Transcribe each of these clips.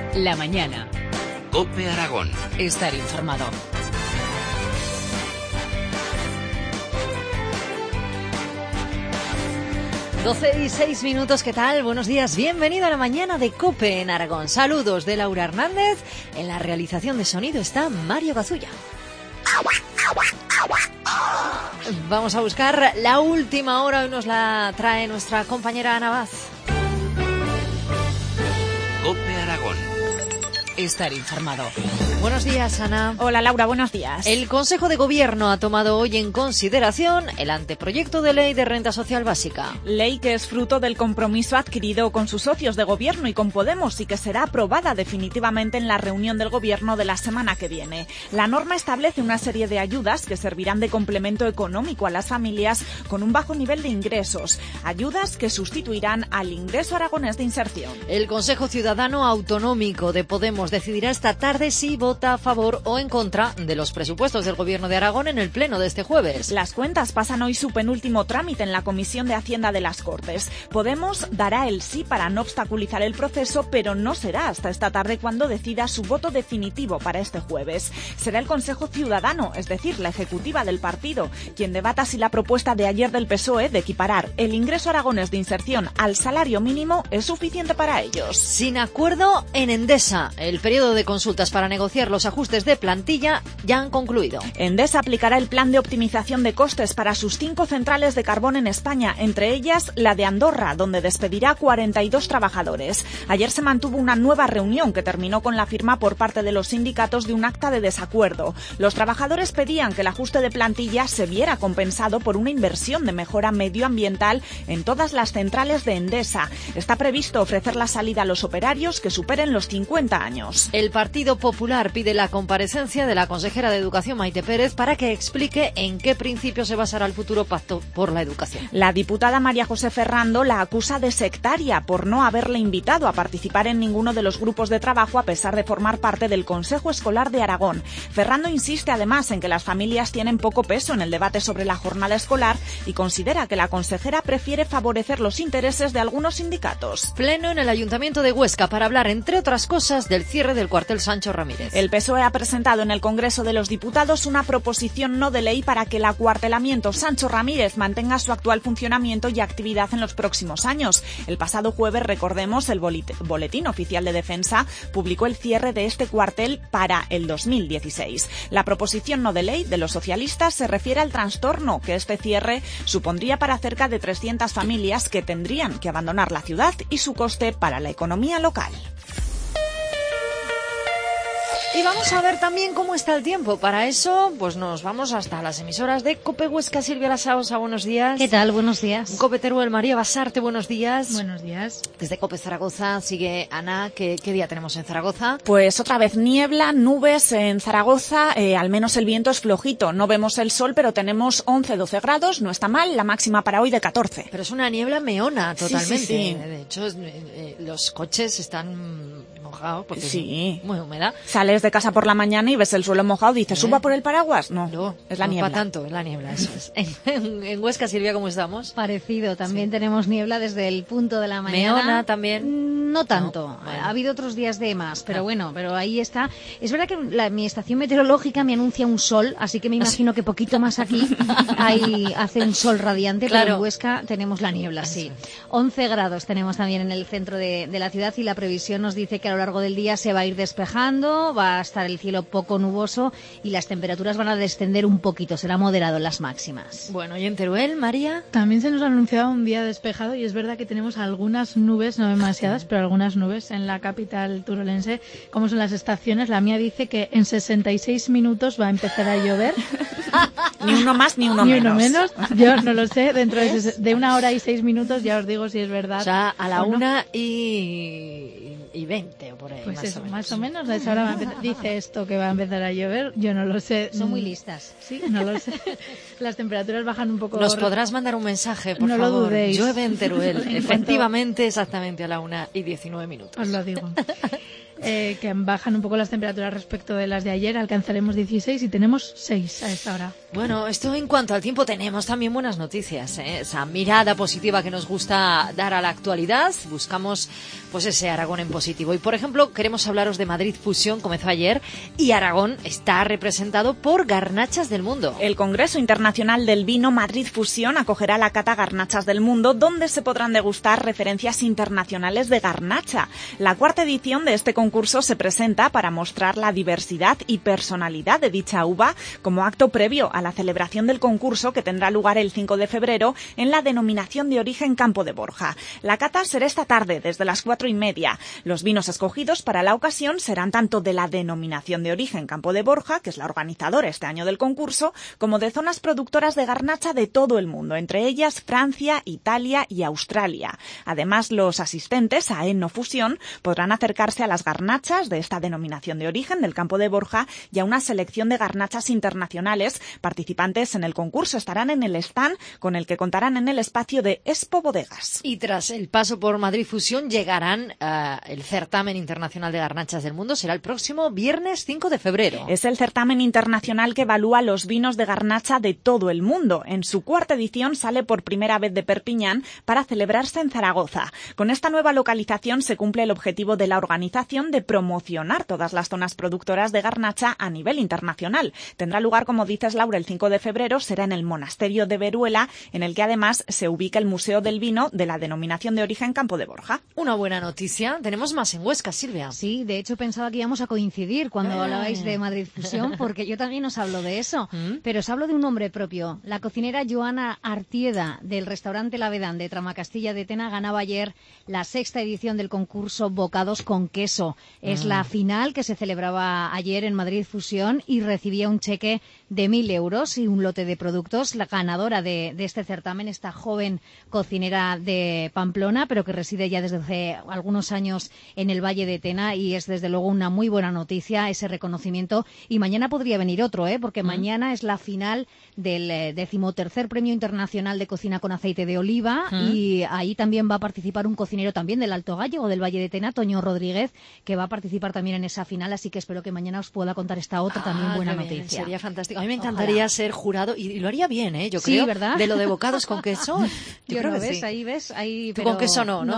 La mañana. COPE Aragón. Estar informado. Doce y 6 minutos, ¿qué tal? Buenos días, bienvenido a la mañana de COPE en Aragón. Saludos de Laura Hernández. En la realización de sonido está Mario Gazulla. Vamos a buscar la última hora, hoy nos la trae nuestra compañera Ana Vaz. COPE Aragón. Estar informado. Buenos días, Ana. Hola, Laura, buenos días. El Consejo de Gobierno ha tomado hoy en consideración el anteproyecto de ley de renta social básica. Ley que es fruto del compromiso adquirido con sus socios de gobierno y con Podemos y que será aprobada definitivamente en la reunión del gobierno de la semana que viene. La norma establece una serie de ayudas que servirán de complemento económico a las familias con un bajo nivel de ingresos. Ayudas que sustituirán al ingreso aragonés de inserción. El Consejo Ciudadano Autonómico de Podemos decidirá esta tarde si vota a favor o en contra de los presupuestos del Gobierno de Aragón en el pleno de este jueves. Las cuentas pasan hoy su penúltimo trámite en la Comisión de Hacienda de las Cortes. Podemos dará el sí para no obstaculizar el proceso, pero no será hasta esta tarde cuando decida su voto definitivo para este jueves. Será el Consejo Ciudadano, es decir, la ejecutiva del partido, quien debata si la propuesta de ayer del PSOE de equiparar el ingreso aragonés de inserción al salario mínimo es suficiente para ellos. Sin acuerdo en Endesa, el periodo de consultas para negociar los ajustes de plantilla ya han concluido. Endesa aplicará el plan de optimización de costes para sus 5 centrales de carbón en España, entre ellas la de Andorra, donde despedirá 42 trabajadores. Ayer se mantuvo una nueva reunión que terminó con la firma por parte de los sindicatos de un acta de desacuerdo. Los trabajadores pedían que el ajuste de plantilla se viera compensado por una inversión de mejora medioambiental en todas las centrales de Endesa. Está previsto ofrecer la salida a los operarios que superen los 50 años. El Partido Popular pide la comparecencia de la consejera de Educación, Maite Pérez, para que explique en qué principios se basará el futuro pacto por la educación. La diputada María José Ferrando la acusa de sectaria por no haberle invitado a participar en ninguno de los grupos de trabajo a pesar de formar parte del Consejo Escolar de Aragón. Ferrando insiste además en que las familias tienen poco peso en el debate sobre la jornada escolar y considera que la consejera prefiere favorecer los intereses de algunos sindicatos. Pleno en el Ayuntamiento de Huesca para hablar, entre otras cosas, del cierre del cuartel Sancho Ramírez. El PSOE ha presentado en el Congreso de los Diputados una proposición no de ley para que el acuartelamiento Sancho Ramírez mantenga su actual funcionamiento y actividad en los próximos años. El pasado jueves, recordemos, el Boletín Oficial de Defensa publicó el cierre de este cuartel para el 2016. La proposición no de ley de los socialistas se refiere al trastorno que este cierre supondría para cerca de 300 familias que tendrían que abandonar la ciudad y su coste para la economía local. Y vamos a ver también cómo está el tiempo. Para eso, pues nos vamos hasta las emisoras de COPE Huesca. Silvia Lasaosa, buenos días. ¿Qué tal? Buenos días. COPE Teruel, María Basarte, buenos días. Buenos días. Desde COPE Zaragoza sigue Ana. ¿Qué día tenemos en Zaragoza? Pues otra vez niebla, nubes en Zaragoza. Al menos el viento es flojito. No vemos el sol, pero tenemos 11-12 grados. No está mal. La máxima para hoy de 14. Pero es una niebla meona totalmente. Sí. De hecho, los coches están mojados porque sí, es muy húmeda. Sales de casa por la mañana y ves el suelo mojado y dices, ¿suba por el paraguas? No, es la niebla. No para tanto, es la niebla, eso es. En Huesca, Silvia, ¿cómo estamos? Parecido, también tenemos niebla desde el punto de la mañana. Meona también. No tanto, no, bueno. Ha habido otros días de más, pero bueno, pero ahí está. Es verdad que mi estación meteorológica me anuncia un sol, así que me imagino que poquito más aquí ahí hace un sol radiante, claro. Pero en Huesca tenemos la niebla, sí. 11 grados tenemos también en el centro de la ciudad y la previsión nos dice que a lo largo del día se va a ir despejando, va a estar el cielo poco nuboso y las temperaturas van a descender un poquito, será moderado las máximas. Bueno, ¿y en Teruel, María? También se nos ha anunciado un día despejado y es verdad que tenemos algunas nubes, no demasiadas, pero algunas nubes en la capital turolense. ¿Cómo son las estaciones? La mía dice que en 66 minutos va a empezar a llover. Ni uno más ni uno menos. Ni uno menos. Yo no lo sé. Dentro de 1 hora y 6 minutos ya os digo si es verdad. O sea, a la o no. 1:20 o por ahí. Pues eso, más o menos. menos. Ahora dice esto que va a empezar a llover. Yo no lo sé. Son muy listas. Sí, no lo sé. Las temperaturas bajan un poco. Nos podrás mandar un mensaje, por no favor. Lo dudéis. Llueve en Teruel. En Efectivamente, exactamente a la 1:19. Os lo digo. que bajan un poco las temperaturas respecto de las de ayer. Alcanzaremos 16 y tenemos 6 a esta hora. Bueno, esto en cuanto al tiempo, tenemos también buenas noticias, ¿eh? Esa mirada positiva que nos gusta dar a la actualidad. Buscamos pues ese Aragón en positivo. Y por ejemplo, queremos hablaros de Madrid Fusión, comenzó ayer, y Aragón está representado por Garnachas del Mundo. El Congreso Internacional del Vino Madrid Fusión acogerá la cata Garnachas del Mundo, donde se podrán degustar referencias internacionales de garnacha. La cuarta edición de este concurso se presenta para mostrar la diversidad y personalidad de dicha uva como acto previo a la celebración del concurso, que tendrá lugar el 5 de febrero en la denominación de origen Campo de Borja. La cata será esta tarde desde las 4:30. Los vinos escogidos para la ocasión serán tanto de la denominación de origen Campo de Borja, que es la organizadora este año del concurso, como de zonas productoras de garnacha de todo el mundo, entre ellas Francia, Italia y Australia. Además, los asistentes a Enofusión podrán acercarse a las garnachas de esta denominación de origen del Campo de Borja y a una selección de garnachas internacionales. Participantes en el concurso estarán en el stand con el que contarán en el espacio de Expo Bodegas. Y tras el paso por Madrid Fusión llegarán el certamen internacional de garnachas del mundo. Será el próximo viernes 5 de febrero. Es el certamen internacional que evalúa los vinos de garnacha de todo el mundo. En su cuarta edición sale por primera vez de Perpiñán para celebrarse en Zaragoza. Con esta nueva localización se cumple el objetivo de la organización de promocionar todas las zonas productoras de garnacha a nivel internacional. Tendrá lugar, como dices, Laura, el 5 de febrero, será en el Monasterio de Veruela, en el que además se ubica el Museo del Vino de la denominación de origen Campo de Borja. Una buena noticia. Tenemos más en Huesca, Silvia. Sí, de hecho pensaba que íbamos a coincidir cuando hablabais de Madrid Fusión, porque yo también os hablo de eso. Pero os hablo de un nombre propio. La cocinera Joana Artieda, del restaurante La Vedán de Tramacastilla de Tena, ganaba ayer la 6ª edición del concurso Bocados con Queso. Es la final que se celebraba ayer en Madrid Fusión y recibía un cheque de 1.000 euros y un lote de productos. La ganadora de este certamen, esta joven cocinera de Pamplona, pero que reside ya desde hace algunos años en el Valle de Tena, y es desde luego una muy buena noticia ese reconocimiento. Y mañana podría venir otro, porque mañana es la final del 13º Premio Internacional de Cocina con Aceite de Oliva, y ahí también va a participar un cocinero también del Alto Gállego, del Valle de Tena, Toño Rodríguez, que va a participar también en esa final, así que espero que mañana os pueda contar esta otra también buena noticia. Sería fantástico. A mí me encantaría ser jurado, y lo haría bien, yo creo. Sí, ¿verdad? De lo de bocados con queso. Yo creo que ves, sí. ahí ves, ahí. Tú pero... con queso no.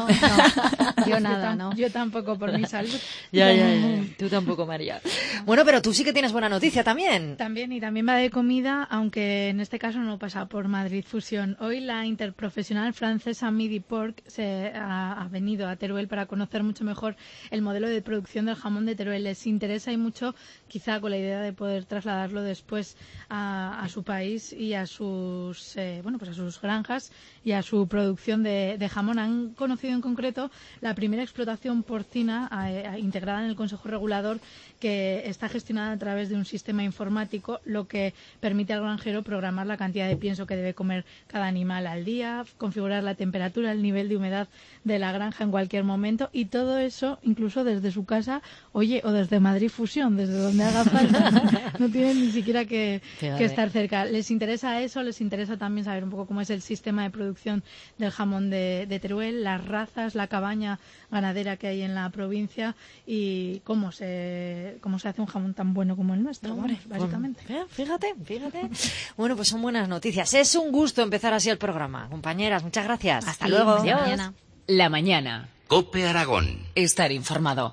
Yo nada, no. Yo tampoco, por mi salud. Ya. Tú tampoco, María. Bueno, pero tú sí que tienes buena noticia también. También va de comida, aunque en este caso no pasa por Madrid Fusión. Hoy la interprofesional francesa Midi Pork se ha venido a Teruel para conocer mucho mejor el modelo de producción del jamón de Teruel. Les interesa y mucho, quizá con la idea de poder trasladarlo después a su país y a sus a sus granjas y a su producción de jamón. Han conocido en concreto la primera explotación porcina integrada en el Consejo Regulador, que está gestionada a través de un sistema informático, lo que permite al granjero programar la cantidad de pienso que debe comer cada animal al día, configurar la temperatura, el nivel de humedad de la granja en cualquier momento, y todo eso incluso desde su casa, o desde Madrid Fusión, desde donde haga falta. No tienen ni siquiera que estar cerca. Les interesa eso, les interesa también saber un poco cómo es el sistema de producción del jamón de Teruel, las razas, la cabaña ganadera que hay en la provincia y cómo se hace un jamón tan bueno como el nuestro, básicamente. Fíjate. Bueno, pues son buenas noticias. Es un gusto empezar así el programa. Compañeras, muchas gracias. Hasta luego. Adiós. Mañana. La mañana. COPE Aragón. Estar informado.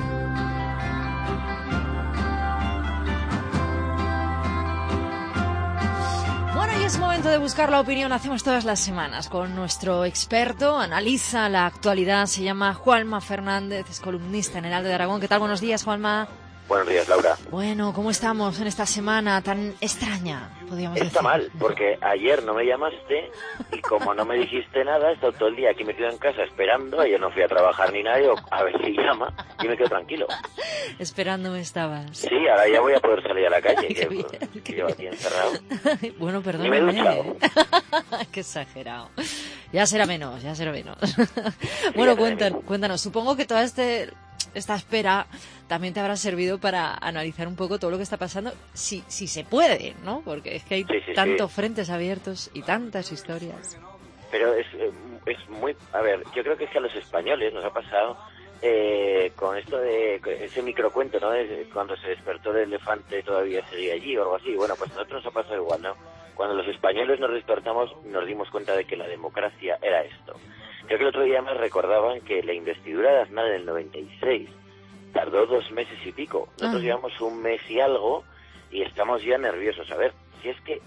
Bueno, y es momento de buscar la opinión. Hacemos todas las semanas con nuestro experto. Analiza la actualidad. Se llama Juanma Fernández, es columnista en El Heraldo de Aragón. ¿Qué tal? Buenos días, Juanma. Buenos días, Laura. Bueno, ¿cómo estamos en esta semana tan extraña, podríamos decir? Está mal, porque ayer no me llamaste y como no me dijiste nada, he estado todo el día aquí metido en casa esperando. Ayer no fui a trabajar ni nada, yo a ver si llama y me quedo tranquilo. Esperándome estabas. Sí, ahora ya voy a poder salir a la calle, Qué que bien. llevo aquí encerrado. Bueno, Ni me he perdóname. duchado. Qué exagerado. Ya será menos. Bueno, cuéntanos. Supongo que toda esta espera también te habrá servido para analizar un poco todo lo que está pasando, si se puede, ¿no? Porque es que hay tantos frentes abiertos y tantas historias. Pero es muy... A ver, yo creo que es que a los españoles nos ha pasado con esto de ese microcuento, ¿no? Cuando se despertó el elefante todavía seguía allí o algo así. Bueno, pues a nosotros nos ha pasado igual, ¿no? Cuando los españoles nos despertamos nos dimos cuenta de que la democracia era esto. Creo que el otro día me recordaban que la investidura de Aznar en el 96 tardó 2 meses y pico. Nosotros llevamos 1 mes y algo y estamos ya nerviosos. A ver, si es que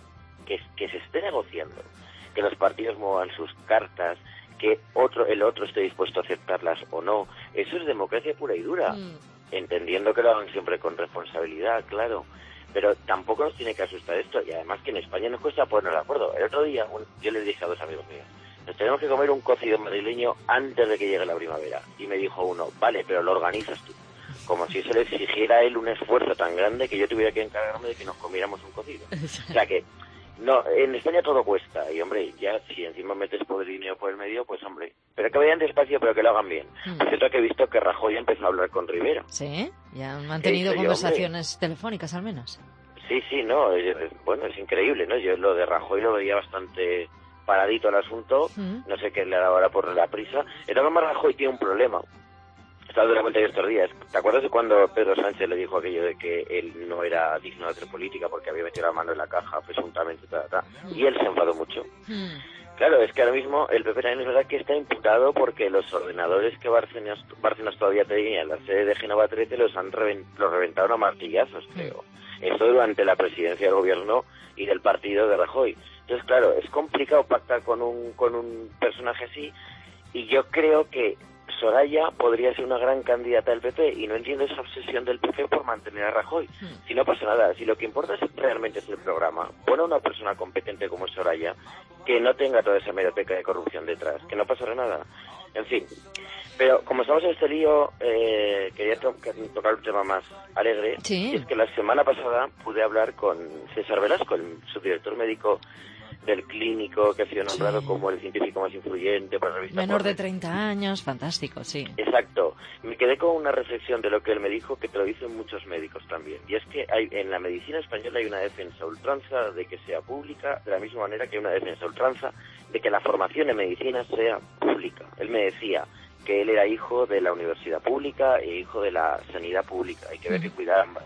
se esté negociando, que los partidos muevan sus cartas, que el otro esté dispuesto a aceptarlas o no, eso es democracia pura y dura, entendiendo que lo hagan siempre con responsabilidad, claro, pero tampoco nos tiene que asustar esto, y además que en España nos cuesta ponernos de acuerdo. El otro día yo les dije a 2 amigos míos, nos tenemos que comer un cocido madrileño antes de que llegue la primavera, y me dijo uno, vale, pero lo organizas tú, como si eso le exigiera a él un esfuerzo tan grande que yo tuviera que encargarme de que nos comiéramos un cocido. O sea que no, en España todo cuesta, y hombre, ya si encima metes dinero por el medio, pues hombre, pero que vayan despacio, pero que lo hagan bien. Por cierto, que he visto que Rajoy empezó a hablar con Rivera. Sí, ya han mantenido conversaciones telefónicas al menos. Sí, no, bueno, es increíble, ¿no? Yo lo de Rajoy lo veía bastante paradito al asunto, no sé qué le ha dado ahora por la prisa. De todas formas, Rajoy tiene un problema. Estaba de la vuelta de estos días. ¿Te acuerdas de cuando Pedro Sánchez le dijo aquello de que él no era digno de hacer política porque había metido la mano en la caja, presuntamente, y él se enfadó mucho? Claro, es que ahora mismo el PP también es verdad que está imputado porque los ordenadores que Bárcenas todavía tenía en la sede de Génova 13 los reventaron a martillazos, creo. Esto durante la presidencia del gobierno y del partido de Rajoy. Entonces, claro, es complicado pactar con un personaje así, y yo creo que Soraya podría ser una gran candidata del PP, y no entiendo esa obsesión del PP por mantener a Rajoy. Si no pasa nada, si lo que importa realmente es el programa, pon a una persona competente como Soraya, que no tenga toda esa hemeroteca de corrupción detrás, que no pasará nada. En fin, pero como estamos en este lío, quería tocar un tema más alegre. Sí. Y es que la semana pasada pude hablar con César Velasco, el subdirector médico del Clínico, que ha sido nombrado como el científico más influyente para la revista Menor de Forbes. 30 años, fantástico, sí. Exacto. Me quedé con una reflexión de lo que él me dijo, que te lo dicen muchos médicos también. Y es que en la medicina española hay una defensa a ultranza de que sea pública, de la misma manera que hay una defensa a ultranza de que la formación en medicina sea pública. Él me decía que él era hijo de la universidad pública e hijo de la sanidad pública. Hay que ver que cuidar ambas.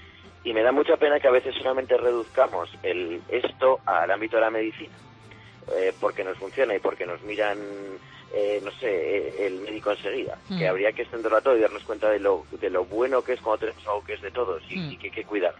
Y me da mucha pena que a veces solamente reduzcamos esto al ámbito de la medicina, porque nos funciona y porque nos miran, el médico enseguida. Que habría que extenderlo a todo y darnos cuenta de lo bueno que es cuando tenemos algo que es de todos y que hay que cuidar.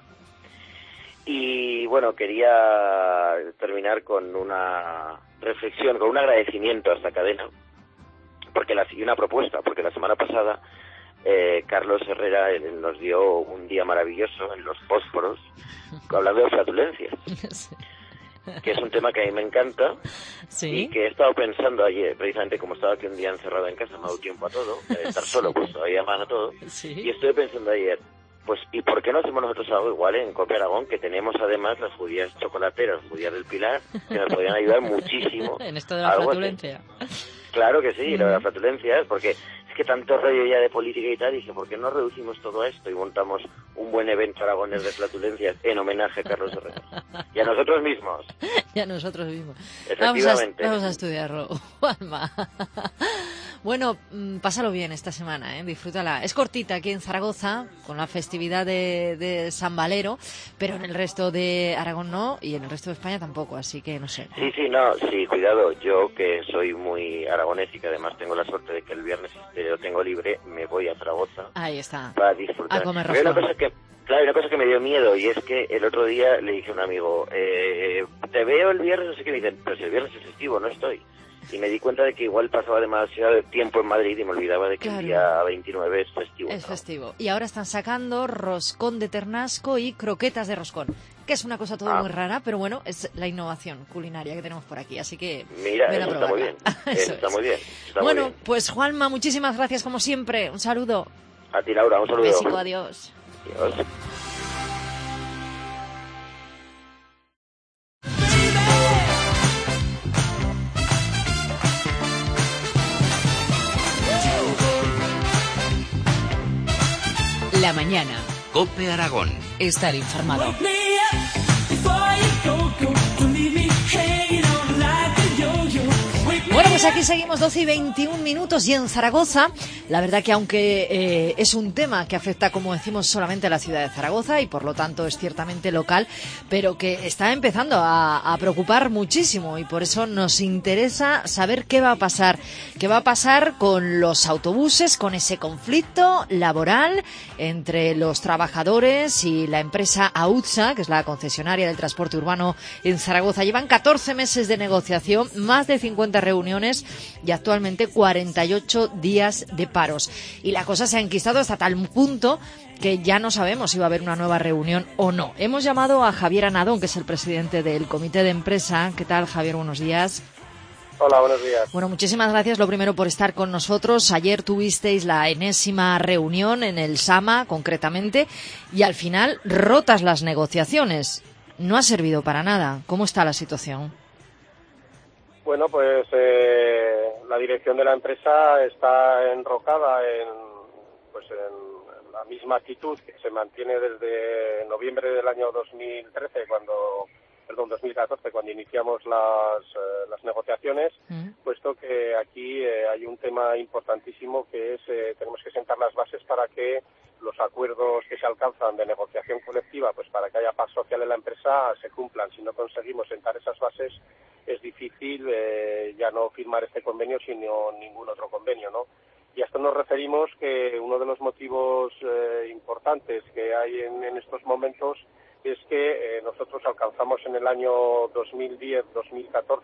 Y bueno, quería terminar con una reflexión, con un agradecimiento a esta cadena, y una propuesta, porque la semana pasada Carlos Herrera nos dio un día maravilloso en los fósforos hablando de flatulencias, que es un tema que a mí me encanta. Y que he estado pensando ayer, precisamente como estaba aquí un día encerrado en casa, me ha dado tiempo a todo, estar solo pues todavía más a todo, y estuve pensando ayer, pues ¿y por qué no hacemos nosotros algo igual en Cope Aragón, que tenemos además las judías chocolateras, judías del Pilar, que nos podrían ayudar muchísimo en esto de la flatulencia? Claro que sí, lo de las flatulencias, porque es que tanto rollo ya de política y tal, dije, ¿por qué no reducimos todo esto y montamos un buen evento aragonés de flatulencias en homenaje a Carlos Herrera? Y a nosotros mismos. Y a nosotros mismos. Efectivamente. Vamos a estudiarlo, Juanma. Bueno, pásalo bien esta semana, disfrútala. Es cortita aquí en Zaragoza, con la festividad de San Valero, pero en el resto de Aragón no, y en el resto de España tampoco, así que no sé. Sí, cuidado. Yo, que soy muy aragonés y que además tengo la suerte de que el viernes lo tengo libre, me voy a Zaragoza. Ahí está. Para disfrutar. A comer roscón. Hay una cosa que me dio miedo, y es que el otro día le dije a un amigo, te veo el viernes, no sé qué, me dicen, pero si el viernes es festivo, no estoy. Y me di cuenta de que igual pasaba demasiado tiempo en Madrid y me olvidaba de que el día 29 es festivo. Es festivo. Y ahora están sacando roscón de ternasco y croquetas de roscón, que es una cosa todo muy rara, pero bueno, es la innovación culinaria que tenemos por aquí, así que mira, eso está muy bien. Está muy bien. Bueno, pues Juanma, muchísimas gracias como siempre. Un saludo. A ti, Laura, un saludo. Besico, adiós. Adiós. La mañana. COPE Aragón. Estar informado. Bueno, pues Pues aquí seguimos 12 y 21 minutos y en Zaragoza, la verdad que aunque es un tema que afecta, como decimos, solamente a la ciudad de Zaragoza y por lo tanto es ciertamente local, pero que está empezando a preocupar muchísimo y por eso nos interesa saber qué va a pasar con los autobuses, con ese conflicto laboral entre los trabajadores y la empresa AUTSA, que es la concesionaria del transporte urbano en Zaragoza. Llevan 14 meses de negociación, más de 50 reuniones y actualmente 48 días de paros. Y la cosa se ha enquistado hasta tal punto que ya no sabemos si va a haber una nueva reunión o no. Hemos llamado a Javier Anadón, que es el presidente del comité de empresa. ¿Qué tal, Javier? Buenos días. Hola, buenos días. Bueno, muchísimas gracias, lo primero, por estar con nosotros. Ayer tuvisteis la enésima reunión en el SAMA, concretamente, y al final rotas las negociaciones. No ha servido para nada. ¿Cómo está la situación? Bueno, pues la dirección de la empresa está enrocada en la misma actitud que se mantiene desde noviembre del año 2014, cuando iniciamos las negociaciones, puesto que aquí hay un tema importantísimo que es tenemos que sentar las bases para que los acuerdos que se alcanzan de negociación colectiva, pues para que haya paz social en la empresa, se cumplan. Si no conseguimos sentar esas bases, es difícil ya no firmar este convenio, sino ningún otro convenio, ¿no? Y a esto nos referimos que uno de los motivos importantes que hay en estos momentos es que nosotros alcanzamos en el año 2010-2014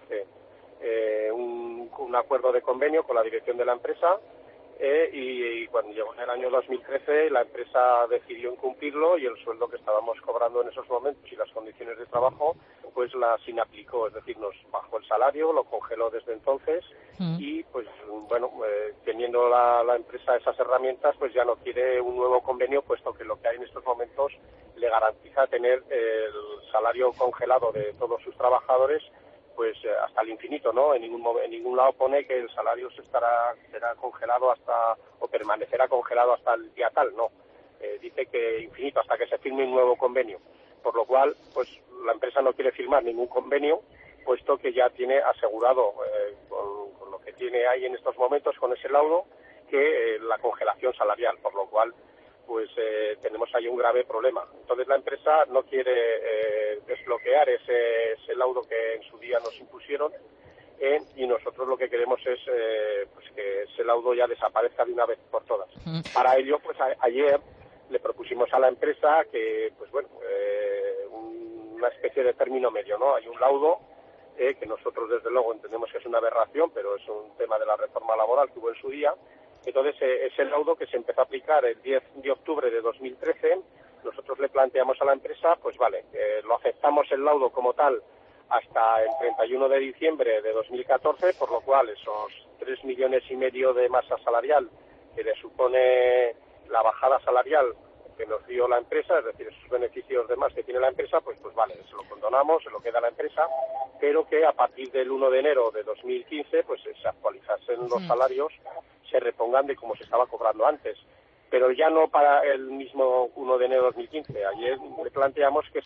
un acuerdo de convenio con la dirección de la empresa y cuando llegó en el año 2013 la empresa decidió incumplirlo y el sueldo que estábamos cobrando en esos momentos y las condiciones de trabajo pues las inaplicó, es decir, nos bajó el salario, lo congeló desde entonces y pues bueno, teniendo la empresa esas herramientas, pues ya no quiere un nuevo convenio, puesto que lo que hay en estos momentos le garantiza tener el salario congelado de todos sus trabajadores pues hasta el infinito, ¿no? En ningún lado pone que el salario será congelado o permanecerá congelado hasta el día tal, no. Dice que infinito hasta que se firme un nuevo convenio, por lo cual pues la empresa no quiere firmar ningún convenio, puesto que ya tiene asegurado con lo que tiene ahí en estos momentos, con ese laudo, que la congelación salarial, por lo cual pues tenemos ahí un grave problema. Entonces la empresa no quiere desbloquear ese laudo que en su día nos impusieron y nosotros lo que queremos es pues que ese laudo ya desaparezca de una vez por todas. Para ello, pues ayer le propusimos a la empresa que, pues bueno, una especie de término medio, ¿no? Hay un laudo que nosotros desde luego entendemos que es una aberración, pero es un tema de la reforma laboral que hubo en su día. Entonces, ese laudo que se empezó a aplicar el 10 de octubre de 2013, nosotros le planteamos a la empresa, pues vale, lo aceptamos el laudo como tal hasta el 31 de diciembre de 2014, por lo cual esos 3,5 millones de masa salarial que le supone la bajada salarial que nos dio la empresa, es decir, esos beneficios de más que tiene la empresa, pues vale, se lo condonamos, se lo queda a la empresa, pero que a partir del 1 de enero de 2015, pues se actualizasen los salarios, se repongan de como se estaba cobrando antes. Pero ya no para el mismo 1 de enero de 2015. Ayer le planteamos que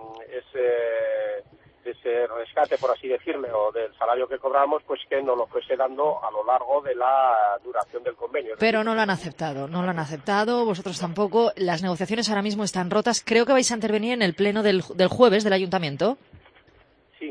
ese rescate, por así decirlo, o del salario que cobramos, pues que nos lo fuese dando a lo largo de la duración del convenio. Pero no lo han aceptado, vosotros tampoco. Las negociaciones ahora mismo están rotas. Creo que vais a intervenir en el pleno del jueves del ayuntamiento. Sí.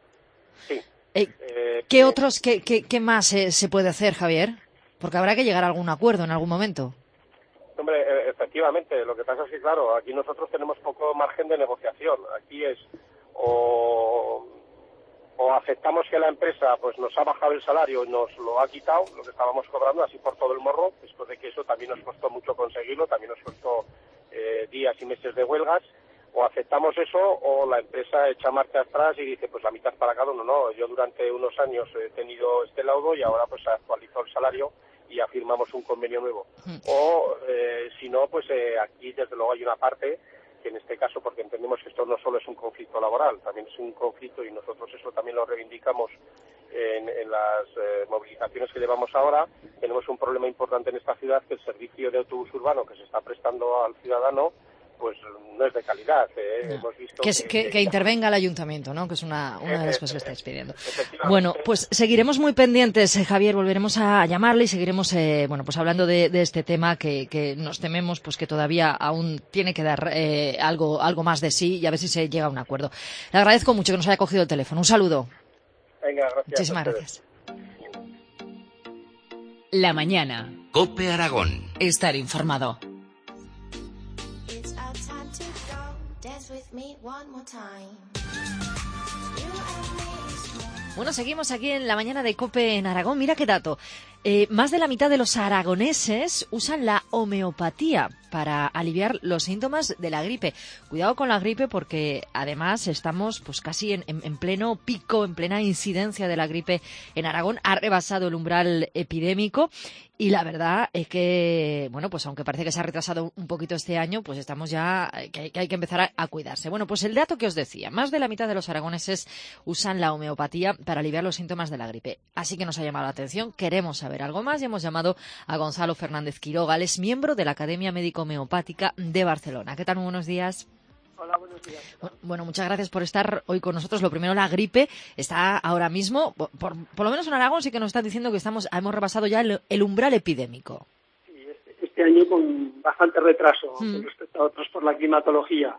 ¿Qué más se puede hacer, Javier? Porque habrá que llegar a algún acuerdo en algún momento. Hombre, efectivamente. Lo que pasa es que, claro, aquí nosotros tenemos poco margen de negociación. Aquí es o aceptamos que la empresa pues nos ha bajado el salario y nos lo ha quitado, lo que estábamos cobrando, así por todo el morro, después de que eso también nos costó mucho conseguirlo, también nos costó días y meses de huelgas, o aceptamos eso o la empresa echa marcha atrás y dice pues la mitad para cada uno. No, yo durante unos años he tenido este laudo y ahora pues se actualizó el salario y ya firmamos un convenio nuevo. O si no, pues aquí desde luego hay una parte que en este caso, porque entendemos que esto no solo es un conflicto laboral, también es un conflicto y nosotros eso también lo reivindicamos en las movilizaciones que llevamos ahora. Tenemos un problema importante en esta ciudad, que el servicio de autobús urbano que se está prestando al ciudadano pues no es de calidad. No. Hemos visto que intervenga el ayuntamiento, ¿no? Que es una de las cosas que estáis pidiendo. Bueno, pues seguiremos muy pendientes, Javier, volveremos a llamarle y seguiremos, pues hablando de este tema que nos tememos pues que todavía aún tiene que dar algo más de sí y a ver si se llega a un acuerdo. Le agradezco mucho que nos haya cogido el teléfono. Un saludo. Venga, gracias. Muchísimas gracias. La mañana. COPE Aragón. Estar informado. Bueno, seguimos aquí en la mañana de COPE en Aragón. Mira qué dato. Más de la mitad de los aragoneses usan la homeopatía para aliviar los síntomas de la gripe. Cuidado con la gripe porque además estamos pues casi en pleno pico, en plena incidencia de la gripe en Aragón. Ha rebasado el umbral epidémico y la verdad es que, bueno, pues aunque parece que se ha retrasado un poquito este año, pues estamos ya, que hay que empezar a cuidarse. Bueno, pues el dato que os decía, más de la mitad de los aragoneses usan la homeopatía para aliviar los síntomas de la gripe. Así que nos ha llamado la atención, queremos saber algo más y hemos llamado a Gonzalo Fernández Quiroga. Él es miembro de la Academia Médico Homeopática de Barcelona. ¿Qué tal? Muy buenos días. Hola, buenos días. Bueno, muchas gracias por estar hoy con nosotros. Lo primero, la gripe está ahora mismo, por lo menos en Aragón sí que nos están diciendo que hemos rebasado ya el umbral epidémico. Sí, este año con bastante retraso con respecto a otros por la climatología.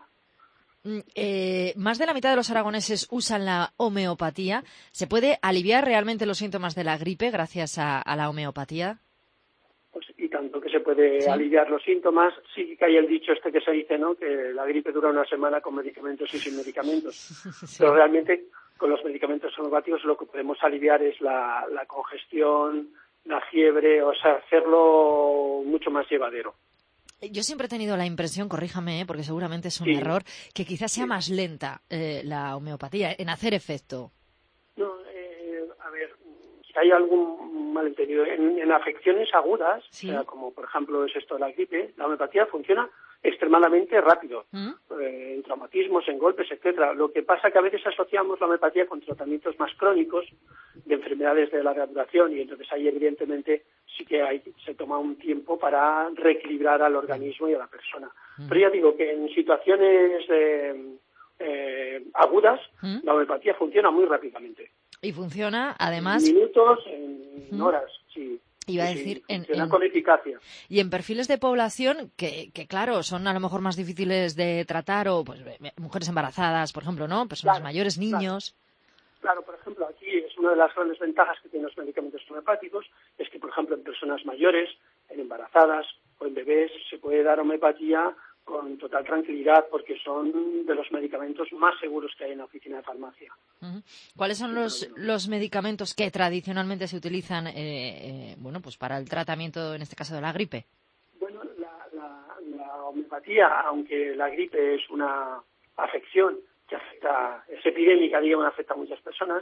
Más de la mitad de los aragoneses usan la homeopatía. ¿Se puede aliviar realmente los síntomas de la gripe gracias a la homeopatía? Pues, y tanto que se puede aliviar los síntomas. Sí que hay el dicho este que se dice, ¿no? Que la gripe dura una semana con medicamentos y sin medicamentos. Sí. Pero realmente con los medicamentos homeopáticos lo que podemos aliviar es la congestión, la fiebre, o sea, hacerlo mucho más llevadero. Yo siempre he tenido la impresión, corríjame, porque seguramente es un error, que quizás sea más lenta la homeopatía en hacer efecto. No, a ver, si hay algún malentendido. En afecciones agudas, o sea, como por ejemplo es esto de la gripe, la homeopatía funciona extremadamente rápido, en traumatismos, en golpes, etcétera. Lo que pasa que a veces asociamos la homeopatía con tratamientos más crónicos de enfermedades de larga duración y entonces ahí evidentemente sí que se toma un tiempo para reequilibrar al organismo y a la persona. Pero ya digo que en situaciones agudas la homeopatía funciona muy rápidamente. Y funciona además... En minutos, en horas, sí. Iba a decir, con eficacia. Y en perfiles de población que, claro, son a lo mejor más difíciles de tratar, o pues mujeres embarazadas, por ejemplo, ¿no? Personas mayores, niños. Claro, por ejemplo, aquí es una de las grandes ventajas que tienen los medicamentos homeopáticos, es que, por ejemplo, en personas mayores, en embarazadas o en bebés, se puede dar homeopatía con total tranquilidad porque son de los medicamentos más seguros que hay en la oficina de farmacia. ¿Cuáles son los medicamentos que tradicionalmente se utilizan pues para el tratamiento, en este caso, de la gripe? Bueno, la homeopatía, aunque la gripe es una afección que afecta, es epidémica, digamos, afecta a muchas personas,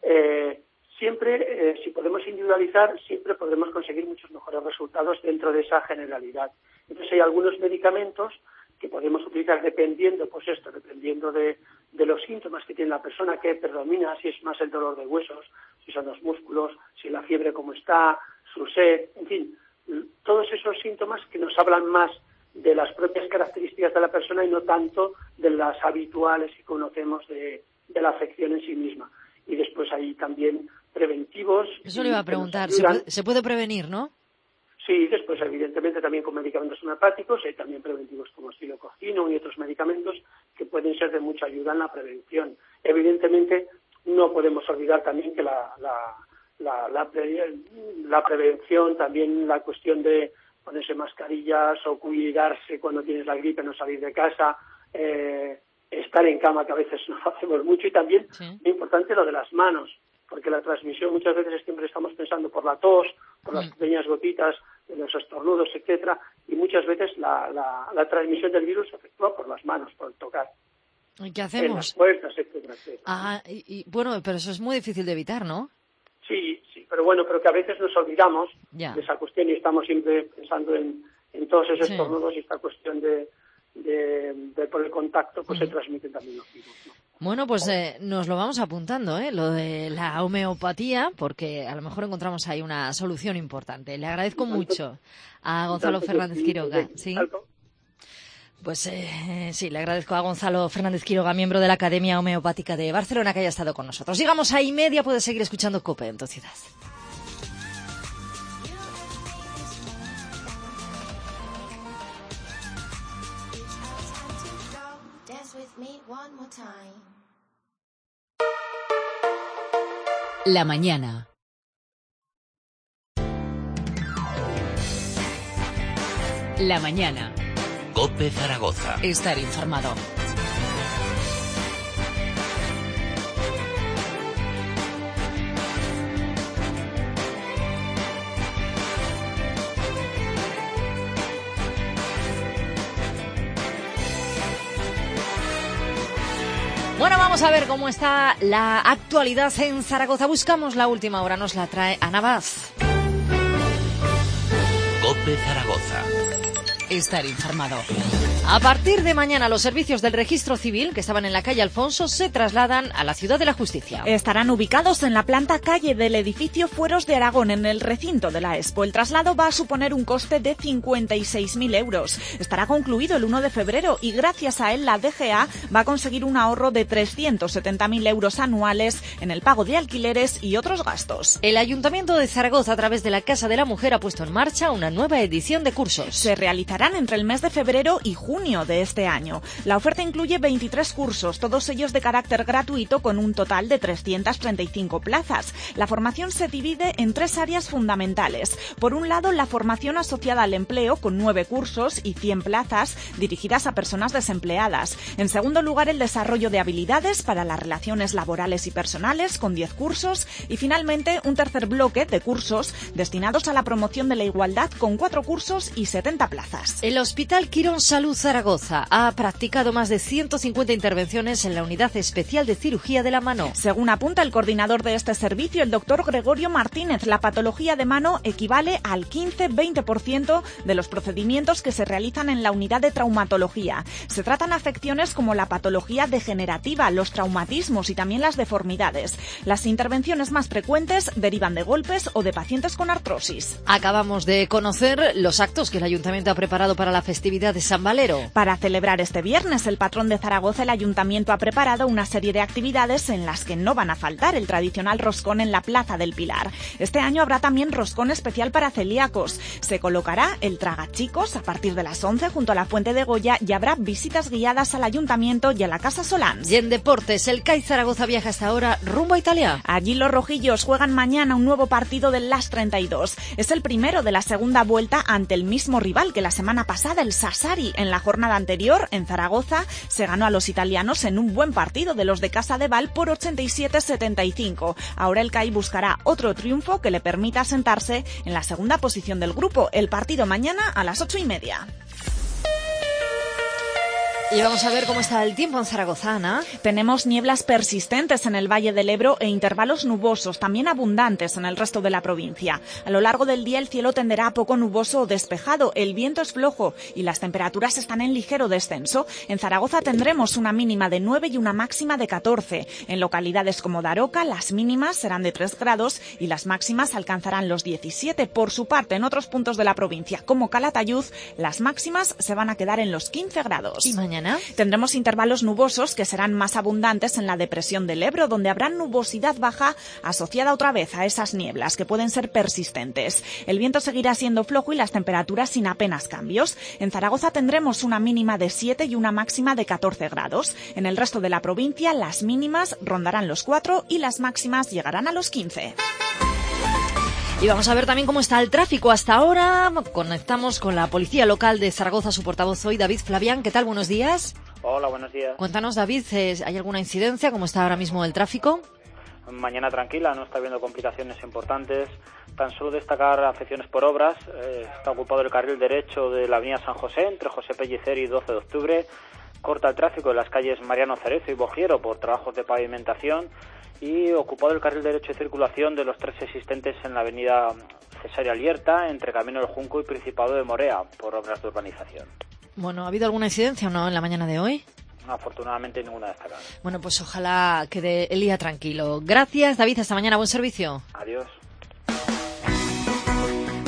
siempre, si podemos individualizar, siempre podremos conseguir muchos mejores resultados dentro de esa generalidad. Entonces hay algunos medicamentos que podemos utilizar dependiendo de los síntomas que tiene la persona, que predomina, si es más el dolor de huesos, si son los músculos, si la fiebre como está, su sed, en fin, todos esos síntomas que nos hablan más de las propias características de la persona y no tanto de las habituales que conocemos de la afección en sí misma. Y después hay también preventivos. Eso le iba a preguntar, se puede prevenir, ¿no? Sí, después evidentemente también con medicamentos homeopáticos, hay también preventivos como silococino y otros medicamentos que pueden ser de mucha ayuda en la prevención. Evidentemente no podemos olvidar también que la prevención, también la cuestión de ponerse mascarillas o cuidarse cuando tienes la gripe, no salir de casa, estar en cama, que a veces no hacemos mucho, y también muy importante lo de las manos, porque la transmisión muchas veces siempre estamos pensando por la tos, por las pequeñas gotitas de los estornudos, etcétera, y muchas veces la transmisión del virus se efectúa por las manos, por tocar. ¿Y qué hacemos? En las puertas, etcétera, etcétera. Bueno, pero eso es muy difícil de evitar, ¿no? Sí, pero que a veces nos olvidamos de esa cuestión y estamos siempre pensando en todos esos estornudos y esta cuestión de por el contacto, pues se transmiten también los virus, ¿no? Bueno, pues nos lo vamos apuntando, lo de la homeopatía, porque a lo mejor encontramos ahí una solución importante. Le agradezco mucho a Gonzalo Fernández Quiroga. ¿Sí? Pues sí, le agradezco a Gonzalo Fernández Quiroga, miembro de la Academia Homeopática de Barcelona, que haya estado con nosotros. Llegamos a 1:30, puedes seguir escuchando COPE en tu ciudad. La mañana. La mañana. COPE Zaragoza. Estar informado. Bueno, vamos a ver cómo está la actualidad en Zaragoza. Buscamos la última hora, nos la trae Ana Vaz. COPE Zaragoza. Estar informado. A partir de mañana, los servicios del Registro Civil, que estaban en la calle Alfonso, se trasladan a la Ciudad de la Justicia. Estarán ubicados en la planta calle del edificio Fueros de Aragón, en el recinto de la Expo. El traslado va a suponer un coste de 56.000 euros. Estará concluido el 1 de febrero y gracias a él la DGA va a conseguir un ahorro de 370.000 euros anuales en el pago de alquileres y otros gastos. El Ayuntamiento de Zaragoza, a través de la Casa de la Mujer, ha puesto en marcha una nueva edición de cursos. Se realizarán entre el mes de febrero y junio de este año. La oferta incluye 23 cursos, todos ellos de carácter gratuito, con un total de 335 plazas. La formación se divide en 3 áreas fundamentales. Por un lado, la formación asociada al empleo, con 9 cursos y 100 plazas dirigidas a personas desempleadas. En segundo lugar, el desarrollo de habilidades para las relaciones laborales y personales, con 10 cursos. Y finalmente, un tercer bloque de cursos destinados a la promoción de la igualdad, con 4 cursos y 70 plazas. El Hospital Quirón Salud Zaragoza ha practicado más de 150 intervenciones en la Unidad Especial de Cirugía de la Mano. Según apunta el coordinador de este servicio, el doctor Gregorio Martínez, la patología de mano equivale al 15-20% de los procedimientos que se realizan en la unidad de traumatología. Se tratan afecciones como la patología degenerativa, los traumatismos y también las deformidades. Las intervenciones más frecuentes derivan de golpes o de pacientes con artrosis. Acabamos de conocer los actos que el Ayuntamiento ha preparado para la festividad de San Valero. Para celebrar este viernes el patrón de Zaragoza, el Ayuntamiento ha preparado una serie de actividades en las que no van a faltar el tradicional roscón en la Plaza del Pilar. Este año habrá también roscón especial para celíacos. Se colocará el Tragachicos a partir de las 11 junto a la Fuente de Goya y habrá visitas guiadas al Ayuntamiento y a la Casa Solans. Y en deportes, el CAI Zaragoza viaja hasta ahora rumbo a Italia. Allí los rojillos juegan mañana un nuevo partido del LAS 32. Es el primero de la segunda vuelta ante el mismo rival que la semana pasada, el Sassari. En la jornada anterior, en Zaragoza, se ganó a los italianos en un buen partido de los de Casa de Val por 87-75. Ahora el CAI buscará otro triunfo que le permita sentarse en la segunda posición del grupo. El partido mañana a las 8:30. Y vamos a ver cómo está el tiempo en Zaragoza, Ana. Tenemos nieblas persistentes en el Valle del Ebro e intervalos nubosos, también abundantes en el resto de la provincia. A lo largo del día el cielo tenderá a poco nuboso o despejado, el viento es flojo y las temperaturas están en ligero descenso. En Zaragoza tendremos una mínima de 9 y una máxima de 14. En localidades como Daroca las mínimas serán de 3 grados y las máximas alcanzarán los 17. Por su parte, en otros puntos de la provincia, como Calatayud, las máximas se van a quedar en los 15 grados. ¿Y mañana? Tendremos intervalos nubosos que serán más abundantes en la depresión del Ebro, donde habrá nubosidad baja asociada otra vez a esas nieblas que pueden ser persistentes. El viento seguirá siendo flojo y las temperaturas sin apenas cambios. En Zaragoza tendremos una mínima de 7 y una máxima de 14 grados. En el resto de la provincia las mínimas rondarán los 4 y las máximas llegarán a los 15. Y vamos a ver también cómo está el tráfico hasta ahora. Conectamos con la Policía Local de Zaragoza, su portavoz hoy, David Flavián. ¿Qué tal? Buenos días. Hola, buenos días. Cuéntanos, David, ¿hay alguna incidencia? ¿Cómo está ahora mismo el tráfico? Mañana tranquila, no está habiendo complicaciones importantes. Tan solo destacar afecciones por obras. Está ocupado el carril derecho de la avenida San José, entre José Pellicer y 12 de octubre. Corta el tráfico de las calles Mariano Cerezo y Bogiero por trabajos de pavimentación. Y ocupado el carril derecho de circulación de los 3 existentes en la avenida Cesárea Alierta, entre Camino del Junco y Principado de Morea, por obras de urbanización. Bueno, ¿ha habido alguna incidencia o no en la mañana de hoy? Afortunadamente ninguna destacada. Bueno, pues ojalá quede el día tranquilo. Gracias, David. Hasta mañana. Buen servicio. Adiós.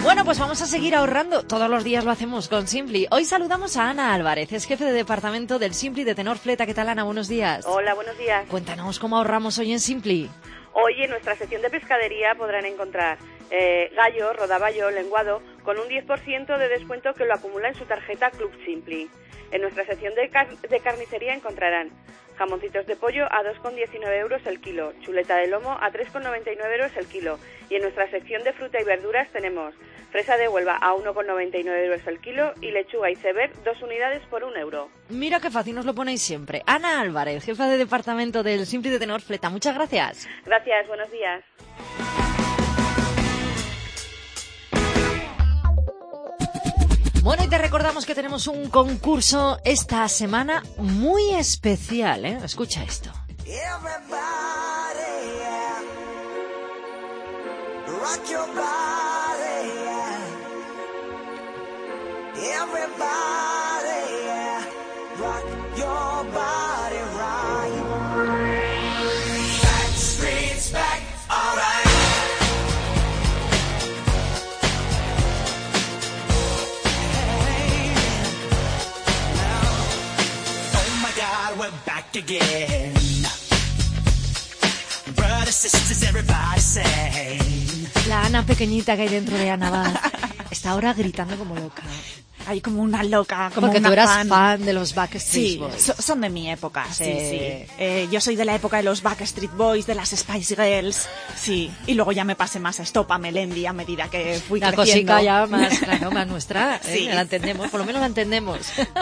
Bueno, pues vamos a seguir ahorrando. Todos los días lo hacemos con Simply. Hoy saludamos a Ana Álvarez, es jefe de departamento del Simply de Tenor Fleta. ¿Qué tal, Ana? Buenos días. Hola, buenos días. Cuéntanos cómo ahorramos hoy en Simply. Hoy en nuestra sección de pescadería podrán encontrar gallo, rodaballo, lenguado con un 10% de descuento que lo acumula en su tarjeta Club Simply. En nuestra sección de carnicería encontrarán jamoncitos de pollo a 2,19 euros el kilo, chuleta de lomo a 3,99 euros el kilo. Y en nuestra sección de fruta y verduras tenemos fresa de Huelva a 1,99 euros el kilo y lechuga iceberg 2 unidades por 1 euro. Mira qué fácil nos lo ponéis siempre. Ana Álvarez, jefa de departamento del Simply de Tenor Fleta. Muchas gracias. Gracias, buenos días. Bueno, y te recordamos que tenemos un concurso esta semana muy especial, ¿eh? Escucha esto. Rock your body, yeah. Everybody, yeah. Rock your body right. Backstreet's back, alright. Hey, now, oh my God, we're back again. Brothers, sisters, everybody say. La Ana pequeñita que hay dentro de Ana Abad está ahora gritando como loca. Hay como una loca, como porque una tú eras fan de los Backstreet sí, Boys. Son de mi época, sí. Yo soy de la época de los Backstreet Boys, de las Spice Girls, sí. Y luego ya me pasé más a Stop a Melendi a medida que fui la creciendo. Cosica ya más, claro, más nuestra, sí. La entendemos, por lo menos la entendemos.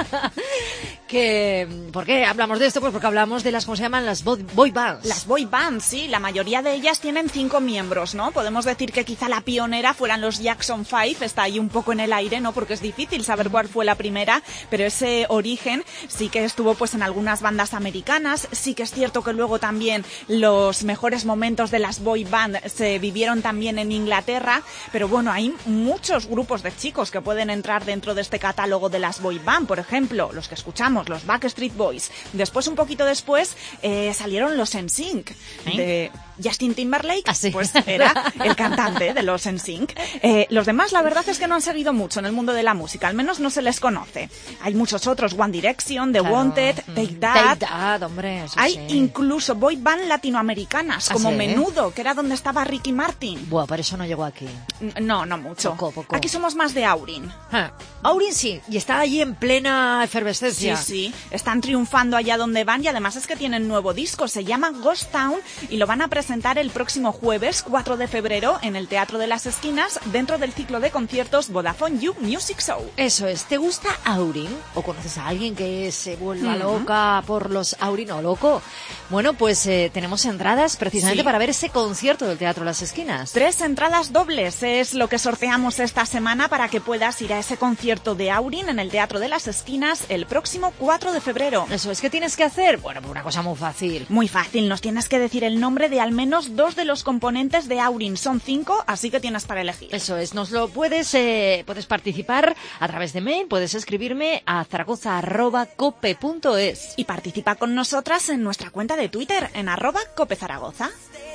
¿Por qué hablamos de esto? Pues porque hablamos de las, ¿cómo se llaman? Las boy bands. Las boy bands, sí. La mayoría de ellas tienen 5 miembros, ¿no? Podemos decir que quizá la pionera fueran los Jackson 5, está ahí un poco en el aire, ¿no? Porque es difícil saber cuál fue la primera, pero ese origen sí que estuvo pues en algunas bandas americanas. Sí que es cierto que luego también los mejores momentos de las boy band se vivieron también en Inglaterra, pero bueno, hay muchos grupos de chicos que pueden entrar dentro de este catálogo de las boy band. Por ejemplo, los que escuchamos, los Backstreet Boys. Después, un poquito después, salieron los NSYNC, de Justin Timberlake, pues era el cantante de los NSYNC. Los demás, la verdad es que no han seguido mucho en el mundo de la música, al menos no se les conoce. Hay muchos otros, One Direction, The Wanted, Take That. Hombre, eso hay sí. Incluso boy band latinoamericanas, como Menudo, que era donde estaba Ricky Martin. Buah, por eso no llegó aquí. No mucho. Poco. Aquí somos más de Aurin. Aurin sí, y está allí en plena efervescencia. Sí, están triunfando allá donde van y además es que tienen nuevo disco, se llama Ghost Town y lo van a presentar el próximo jueves 4 de febrero en el Teatro de las Esquinas dentro del ciclo de conciertos Vodafone You Music Show. Eso es, ¿te gusta Aurin? ¿O conoces a alguien que se vuelva loca por los Aurin o loco? Bueno, pues tenemos entradas precisamente para ver ese concierto del Teatro de las Esquinas. 3 entradas dobles es lo que sorteamos esta semana para que puedas ir a ese concierto de Aurin en el Teatro de las Esquinas el próximo 4 de febrero. Eso es, ¿qué tienes que hacer? Bueno, pues una cosa muy fácil. Muy fácil, nos tienes que decir el nombre de al menos 2 de los componentes de Aurin. Son 5, así que tienes para elegir. Eso es, nos lo puedes participar a través de mail, puedes escribirme a zaragoza@cope.es. Y participa con nosotras en nuestra cuenta de Twitter, en @copezaragoza.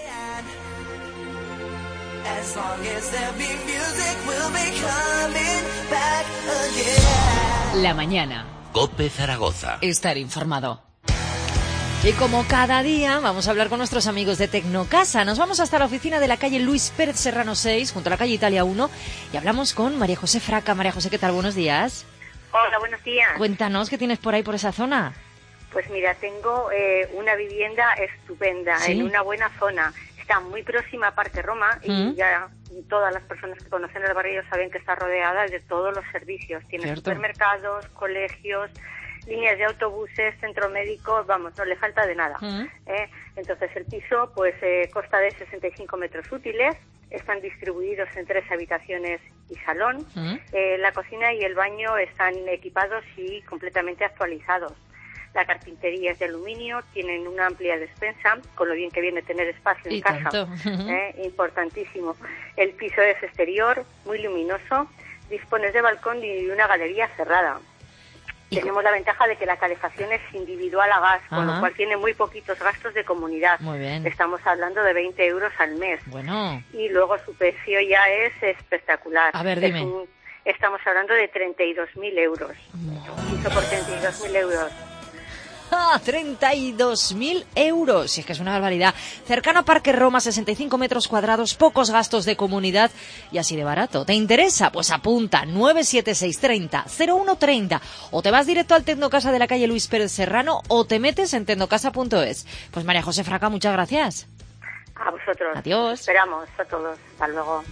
La mañana. Cope Zaragoza. Estar informado. Y como cada día vamos a hablar con nuestros amigos de Tecnocasa. Nos vamos hasta la oficina de la calle Luis Pérez Serrano 6, junto a la calle Italia 1, y hablamos con María José Fraca. María José, ¿qué tal? Buenos días. Hola, buenos días. Cuéntanos, ¿qué tienes por ahí, por esa zona? Pues mira, tengo una vivienda estupenda, en una buena zona. Está muy próxima a Parque Roma y ya todas las personas que conocen el barrio saben que está rodeada de todos los servicios. Tiene supermercados, colegios, líneas de autobuses, centro médico, vamos, no le falta de nada. Entonces el piso pues consta de 65 metros útiles, están distribuidos en 3 habitaciones y salón. La cocina y el baño están equipados y completamente actualizados. La carpintería es de aluminio, tienen una amplia despensa, con lo bien que viene tener espacio en casa. Importantísimo. El piso es exterior, muy luminoso, dispones de balcón y una galería cerrada. tenemos la ventaja de que la calefacción es individual a gas, con lo cual tiene muy poquitos gastos de comunidad. Muy bien. Estamos hablando de 20 euros al mes. Bueno. Y luego su precio ya es espectacular. A ver, dime. Estamos hablando de 32.000 euros. Piso por 32.000 euros. ¡Ah! 32.000 euros. Si es que es una barbaridad. Cercano a Parque Roma, 65 metros cuadrados, pocos gastos de comunidad y así de barato. ¿Te interesa? Pues apunta 97630-0130 o te vas directo al Tecnocasa de la calle Luis Pérez Serrano o te metes en tecnocasa.es. Pues María José Fraca, muchas gracias. A vosotros. Adiós. Esperamos a todos. Hasta luego.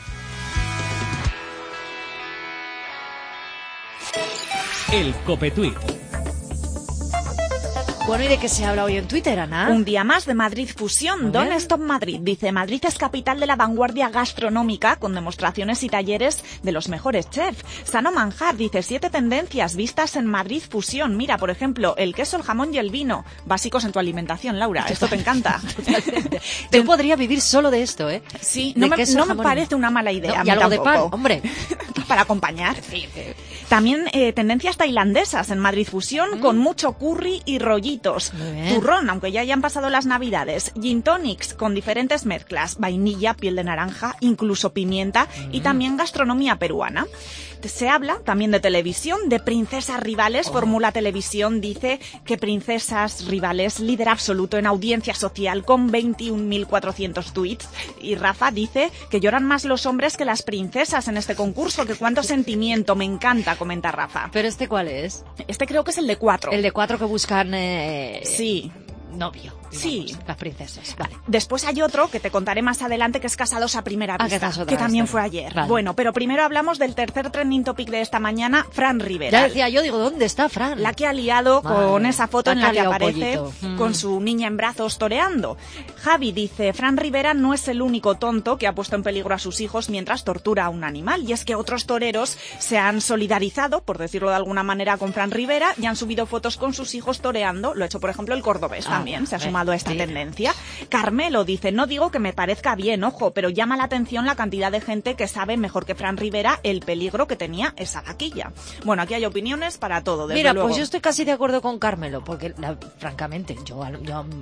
El Copetuit. Bueno, ¿y de qué se habla hoy en Twitter, Ana? Un día más de Madrid Fusión. Don't Stop Madrid. Dice, Madrid es capital de la vanguardia gastronómica con demostraciones y talleres de los mejores chefs. Sano Manjar dice, 7 tendencias vistas en Madrid Fusión. Mira, por ejemplo, el queso, el jamón y el vino. Básicos en tu alimentación, Laura. Esto te encanta. Totalmente. Yo podría vivir solo de esto, ¿eh? Sí, no me parece una mala idea. No, y algo de pan, hombre. Para acompañar. Sí. También tendencias tailandesas en Madrid Fusión con mucho curry y rollitos. Turrón, aunque ya hayan pasado las navidades. Gin tonics con diferentes mezclas. Vainilla, piel de naranja, incluso pimienta y también gastronomía peruana. Se habla también de televisión, de princesas rivales. Fórmula Televisión dice que Princesas Rivales, líder absoluto en audiencia social con 21.400 tweets. Y Rafa dice que lloran más los hombres que las princesas en este concurso. Que cuánto sentimiento, me encanta, comenta Rafa. ¿Pero este cuál es? Este creo que es el de 4. El de 4 que buscan... Sí. Novio. Digamos, sí. Las princesas. Vale. Después hay otro que te contaré más adelante que es Casados a Primera Vista, que también fue ayer. Vale. Bueno, pero primero hablamos del tercer trending topic de esta mañana, Fran Rivera. Ya decía yo, digo, ¿dónde está Fran? La que ha liado con esa foto en la que aparece pollito. Con su niña en brazos toreando. Javi dice, Fran Rivera no es el único tonto que ha puesto en peligro a sus hijos mientras tortura a un animal. Y es que otros toreros se han solidarizado, por decirlo de alguna manera, con Fran Rivera y han subido fotos con sus hijos toreando. Lo ha hecho, por ejemplo, el cordobés también, se ha sumado a esta tendencia. Carmelo dice, no digo que me parezca bien, ojo, pero llama la atención la cantidad de gente que sabe mejor que Fran Rivera el peligro que tenía esa vaquilla. Bueno, aquí hay opiniones para todo, desde luego. Pues yo estoy casi de acuerdo con Carmelo, porque francamente, yo a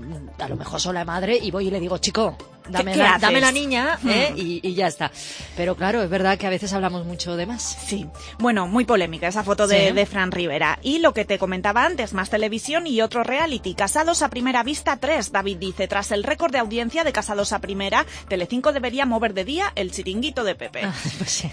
lo mejor soy la madre y voy y le digo, chico, dame la niña, y ya está. Pero claro, es verdad que a veces hablamos mucho de más. Sí. Bueno, muy polémica esa foto de Fran Rivera. Y lo que te comentaba antes, más televisión y otro reality. Casados a Primera Vista 3, David dice, tras el récord de audiencia de Casados a Primera, Telecinco debería mover de día el chiringuito de Pepe. Pues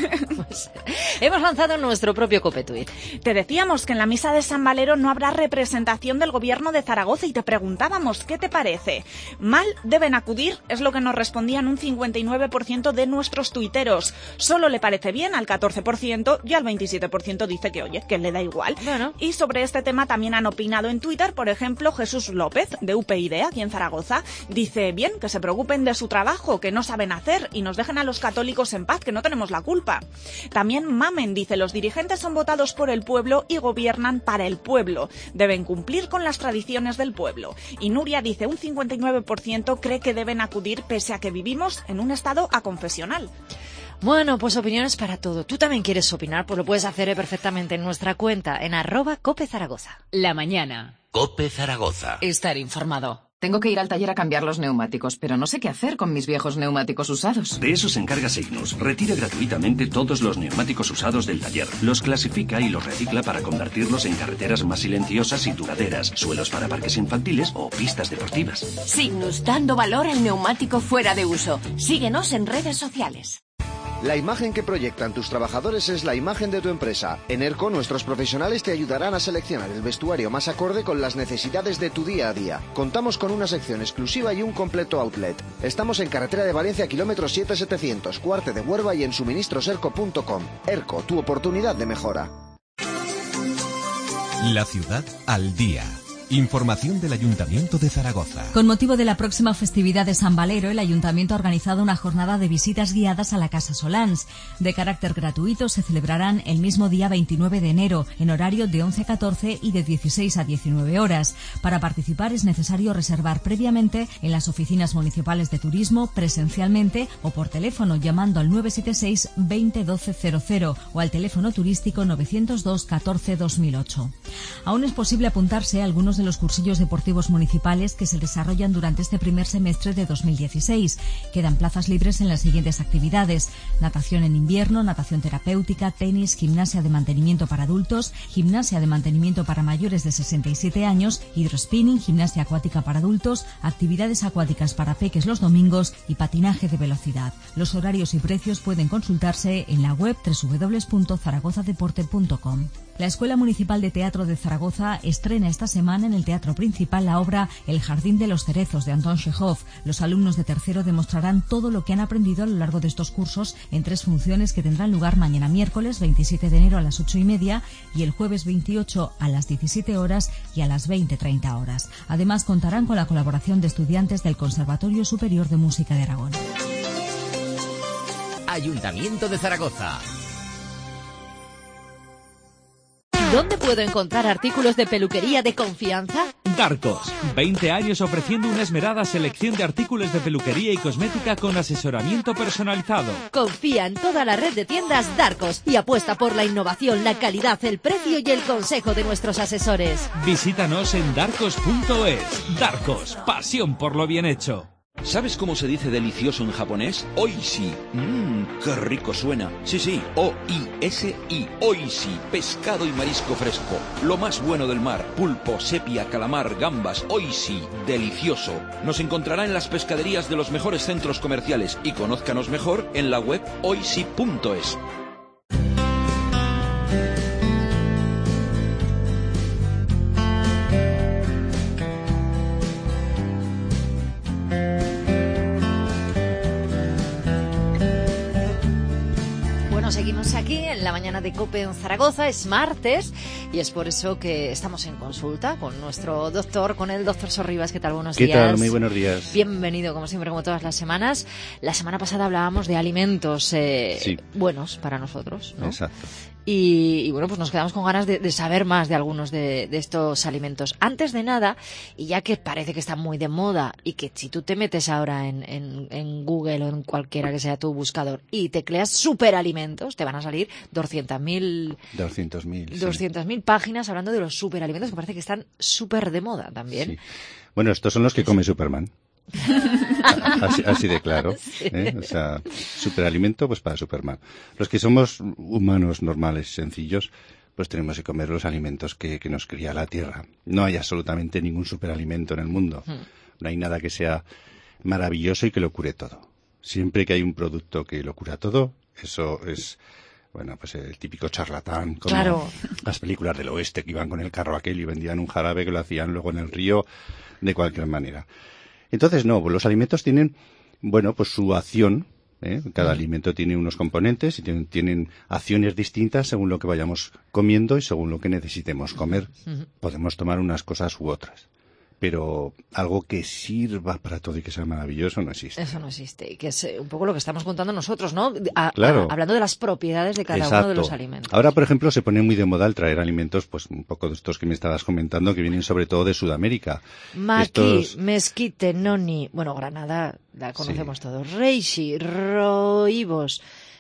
hemos lanzado nuestro propio Copetuit. Te decíamos que en la misa de San Valero no habrá representación del gobierno de Zaragoza y te preguntábamos, ¿qué te parece? Mal deben acudir, es lo que nos respondían un 59% de nuestros tuiteros. Solo le parece bien al 14% y al 27% dice que, oye, que le da igual. Bueno. Y sobre este tema también han opinado en Twitter, por ejemplo, Jesús López, de UPyD, aquí en Zaragoza, dice, bien, que se preocupen de su trabajo, que no saben hacer y nos dejen a los católicos en paz, que no tenemos la culpa. También Mamen dice, los dirigentes son votados por el pueblo y gobiernan para el pueblo. Deben cumplir con las tradiciones del pueblo. Y Nuria dice, un 59% cree que deben acudir pese a que vivimos en un estado aconfesional. Bueno, pues opiniones para todo. ¿Tú también quieres opinar? Pues lo puedes hacer perfectamente en nuestra cuenta, en @CopeZaragoza. La mañana. Cope Zaragoza. Estar informado. Tengo que ir al taller a cambiar los neumáticos, pero no sé qué hacer con mis viejos neumáticos usados. De eso se encarga Signus. Retira gratuitamente todos los neumáticos usados del taller. Los clasifica y los recicla para convertirlos en carreteras más silenciosas y duraderas, suelos para parques infantiles o pistas deportivas. Signus, dando valor al neumático fuera de uso. Síguenos en redes sociales. La imagen que proyectan tus trabajadores es la imagen de tu empresa. En ERCO, nuestros profesionales te ayudarán a seleccionar el vestuario más acorde con las necesidades de tu día a día. Contamos con una sección exclusiva y un completo outlet. Estamos en carretera de Valencia, kilómetro 7700, Cuarte de Huerva y en suministroserco.com. ERCO, tu oportunidad de mejora. La ciudad al día. Información del Ayuntamiento de Zaragoza. Con motivo de la próxima festividad de San Valero, el Ayuntamiento ha organizado una jornada de visitas guiadas a la Casa Solans. De carácter gratuito, se celebrarán el mismo día 29 de enero, en horario de 11 a 14 y de 16 a 19 horas. Para participar es necesario reservar previamente en las oficinas municipales de turismo, presencialmente o por teléfono, llamando al 976 20 12 00 o al teléfono turístico 902 14 2008. Aún es posible apuntarse a algunos de los cursillos deportivos municipales que se desarrollan durante este primer semestre de 2016. Quedan plazas libres en las siguientes actividades: natación en invierno, natación terapéutica, tenis, gimnasia de mantenimiento para adultos, gimnasia de mantenimiento para mayores de 67 años, hidrospinning, gimnasia acuática para adultos, actividades acuáticas para peques los domingos y patinaje de velocidad. Los horarios y precios pueden consultarse en la web www.zaragozadeporte.com. La Escuela Municipal de Teatro de Zaragoza estrena esta semana en el Teatro Principal la obra El Jardín de los Cerezos de Anton Chekhov. Los alumnos de tercero demostrarán todo lo que han aprendido a lo largo de estos cursos en 3 funciones que tendrán lugar mañana miércoles 27 de enero a las 8:30 y el jueves 28 a las 17 horas y a las 20:30 horas. Además contarán con la colaboración de estudiantes del Conservatorio Superior de Música de Aragón. Ayuntamiento de Zaragoza. ¿Dónde puedo encontrar artículos de peluquería de confianza? Darcos, 20 años ofreciendo una esmerada selección de artículos de peluquería y cosmética con asesoramiento personalizado. Confía en toda la red de tiendas Darcos y apuesta por la innovación, la calidad, el precio y el consejo de nuestros asesores. Visítanos en darcos.es. Darcos, pasión por lo bien hecho. ¿Sabes cómo se dice delicioso en japonés? Oishi. ¡Qué rico suena! Sí, O-I-S-I. Oishi. Pescado y marisco fresco. Lo más bueno del mar. Pulpo, sepia, calamar, gambas. Oishi. Delicioso. Nos encontrará en las pescaderías de los mejores centros comerciales y conózcanos mejor en la web oishi.es. Seguimos aquí en la mañana de COPE en Zaragoza, es martes y es por eso que estamos en consulta con nuestro doctor, con el doctor Sorribas. ¿Qué tal? Buenos días. ¿Qué tal? Muy buenos días. Bienvenido, como siempre, como todas las semanas. La semana pasada hablábamos de alimentos buenos para nosotros, ¿no? Exacto. Y bueno, pues nos quedamos con ganas de saber más de algunos de estos alimentos. Antes de nada, y ya que parece que está muy de moda y que si tú te metes ahora en Google o en cualquiera que sea tu buscador y tecleas superalimentos, te van a salir 200.000 páginas hablando de los superalimentos que parece que están súper de moda también. Sí. Bueno, estos son los que come Superman. Así de claro, ¿eh? O sea, superalimento pues para Superman. Los que somos humanos normales, sencillos, pues tenemos que comer los alimentos que nos cría la tierra. No hay absolutamente ningún superalimento en el mundo. No hay nada que sea maravilloso y que lo cure todo. Siempre que hay un producto que lo cura todo, eso es, bueno, pues el típico charlatán, como claro. Las películas del oeste que iban con el carro aquel y vendían un jarabe que lo hacían luego en el río de cualquier manera. Entonces, no, pues los alimentos tienen, bueno, pues su acción, ¿eh? Cada alimento tiene unos componentes y tienen acciones distintas según lo que vayamos comiendo y según lo que necesitemos comer. Podemos tomar unas cosas u otras. Pero algo que sirva para todo y que sea maravilloso no existe. Eso no existe. Y que es un poco lo que estamos contando nosotros, ¿no? Claro. Hablando de las propiedades de cada Exacto. uno de los alimentos. Ahora, por ejemplo, se pone muy de moda el traer alimentos, pues un poco de estos que me estabas comentando, que vienen sobre todo de Sudamérica. Maqui, mezquite, noni. Bueno, Granada la conocemos todos. Reishi, roibos,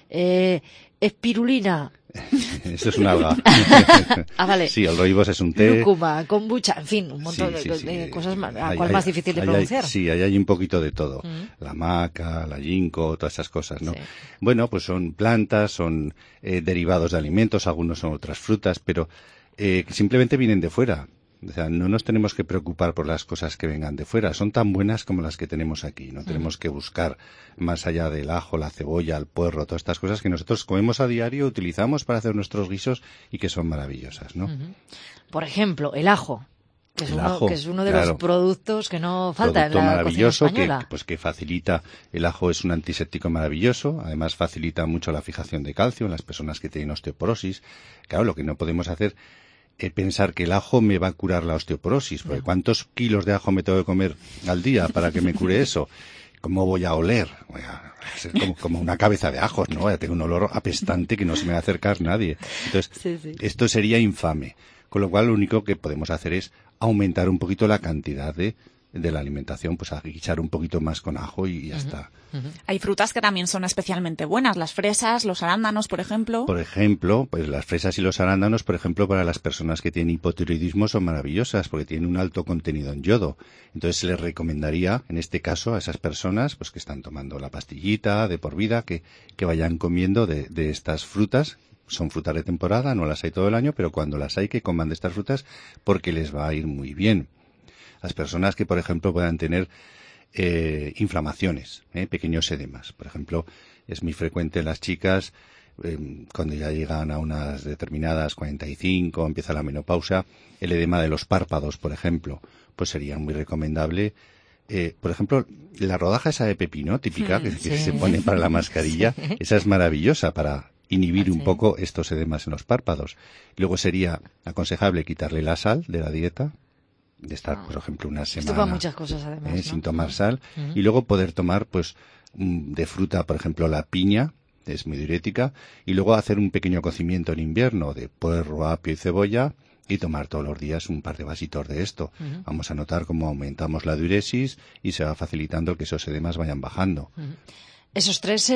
espirulina. Eso es un alga. Vale. Sí, el roibos es un té. Lúcuma, kombucha, en fin, un montón de cosas más, ¿cuál es más difícil de pronunciar? Sí, ahí hay un poquito de todo. La maca, la ginkgo, todas esas cosas, ¿no? Sí. Bueno, pues son plantas, son derivados de alimentos, algunos son otras frutas, pero simplemente vienen de fuera. O sea, no nos tenemos que preocupar por las cosas que vengan de fuera. Son tan buenas como las que tenemos aquí. No tenemos que buscar más allá del ajo, la cebolla, el puerro, todas estas cosas que nosotros comemos a diario, utilizamos para hacer nuestros guisos y que son maravillosas, ¿no? Por ejemplo, el ajo. Que es uno de los productos que no falta en la cocina española. Que facilita, el ajo es un antiséptico maravilloso, además facilita mucho la fijación de calcio en las personas que tienen osteoporosis. Claro, lo que no podemos hacer pensar que el ajo me va a curar la osteoporosis, porque ¿cuántos kilos de ajo me tengo que comer al día para que me cure eso? ¿Cómo voy a oler? Voy a ser como una cabeza de ajos, ¿no? Ya tengo un olor apestante que no se me va a acercar nadie. Entonces, esto sería infame. Con lo cual, lo único que podemos hacer es aumentar un poquito la cantidad de la alimentación, pues a guisar un poquito más con ajo y ya está. Hay frutas que también son especialmente buenas, las fresas, los arándanos, por ejemplo. Por ejemplo, pues las fresas y los arándanos, por ejemplo, para las personas que tienen hipotiroidismo son maravillosas porque tienen un alto contenido en yodo. Entonces se les recomendaría, en este caso, a esas personas pues que están tomando la pastillita de por vida, que vayan comiendo de estas frutas. Son frutas de temporada, no las hay todo el año, pero cuando las hay que coman de estas frutas porque les va a ir muy bien. Las personas que, por ejemplo, puedan tener inflamaciones, pequeños edemas. Por ejemplo, es muy frecuente en las chicas, cuando ya llegan a unas determinadas 45, empieza la menopausia, el edema de los párpados, por ejemplo, pues sería muy recomendable. Por ejemplo, la rodaja esa de pepino típica que se pone para la mascarilla, esa es maravillosa para inhibir un poco estos edemas en los párpados. Luego sería aconsejable quitarle la sal de la dieta, de estar, por ejemplo, una semana esto para muchas cosas, además, ¿no? Sin tomar sal, y luego poder tomar pues de fruta, por ejemplo, la piña, es muy diurética, y luego hacer un pequeño cocimiento en invierno de puerro, apio y cebolla, y tomar todos los días un par de vasitos de esto. Vamos a notar cómo aumentamos la diuresis y se va facilitando que esos edemas vayan bajando. Esos 3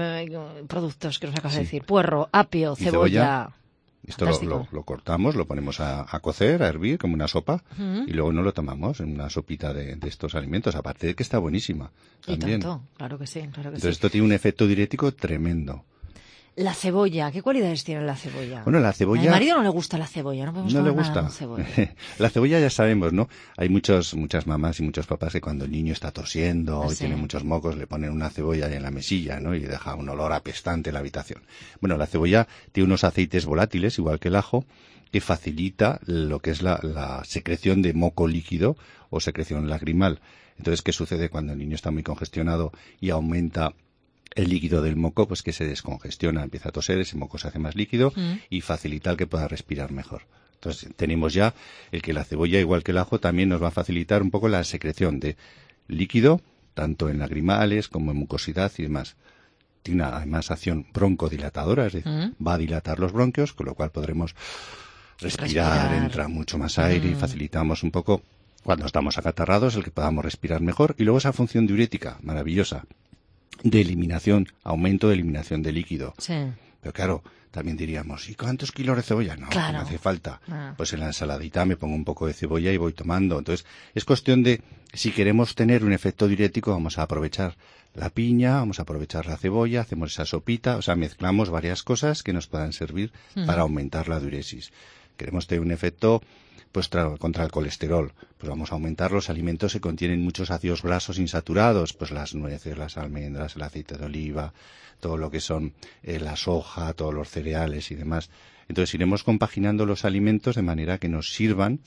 productos que nos acabas de decir, puerro, apio, cebolla. Esto lo cortamos, lo ponemos a cocer, a hervir, como una sopa, y luego no lo tomamos en una sopita de estos alimentos, aparte de que está buenísima también. Y tanto, claro que sí, claro que Entonces sí. esto tiene un efecto diurético tremendo. La cebolla, ¿qué cualidades tiene la cebolla? Bueno, la cebolla... A mi marido no le gusta la cebolla, no podemos no le comer gusta. nada con cebolla. La cebolla ya sabemos, ¿no? Hay muchas mamás y muchos papás que cuando el niño está tosiendo y tiene muchos mocos le ponen una cebolla en la mesilla, ¿no? Y deja un olor apestante en la habitación. Bueno, la cebolla tiene unos aceites volátiles, igual que el ajo, que facilita lo que es la secreción de moco líquido o secreción lagrimal. Entonces, ¿qué sucede cuando el niño está muy congestionado y aumenta el líquido del moco? Pues que se descongestiona, empieza a toser, ese moco se hace más líquido y facilita el que pueda respirar mejor. Entonces tenemos ya el que la cebolla, igual que el ajo, también nos va a facilitar un poco la secreción de líquido, tanto en lagrimales como en mucosidad y demás. Tiene además acción broncodilatadora, es decir, va a dilatar los bronquios, con lo cual podremos respirar, entra mucho más aire y facilitamos un poco, cuando estamos acatarrados, el que podamos respirar mejor. Y luego esa función diurética, maravillosa, de eliminación, aumento de eliminación de líquido. Sí. Pero claro, también diríamos, ¿y cuántos kilos de cebolla? No, claro. No hace falta. Pues en la ensaladita me pongo un poco de cebolla y voy tomando. Entonces, es cuestión de, si queremos tener un efecto diurético, vamos a aprovechar la piña, vamos a aprovechar la cebolla, hacemos esa sopita, o sea, mezclamos varias cosas que nos puedan servir para aumentar la diuresis. Queremos tener un efecto pues contra el colesterol, pues vamos a aumentar los alimentos que contienen muchos ácidos grasos insaturados, pues las nueces, las almendras, el aceite de oliva, todo lo que son la soja, todos los cereales y demás. Entonces iremos compaginando los alimentos de manera que nos sirvan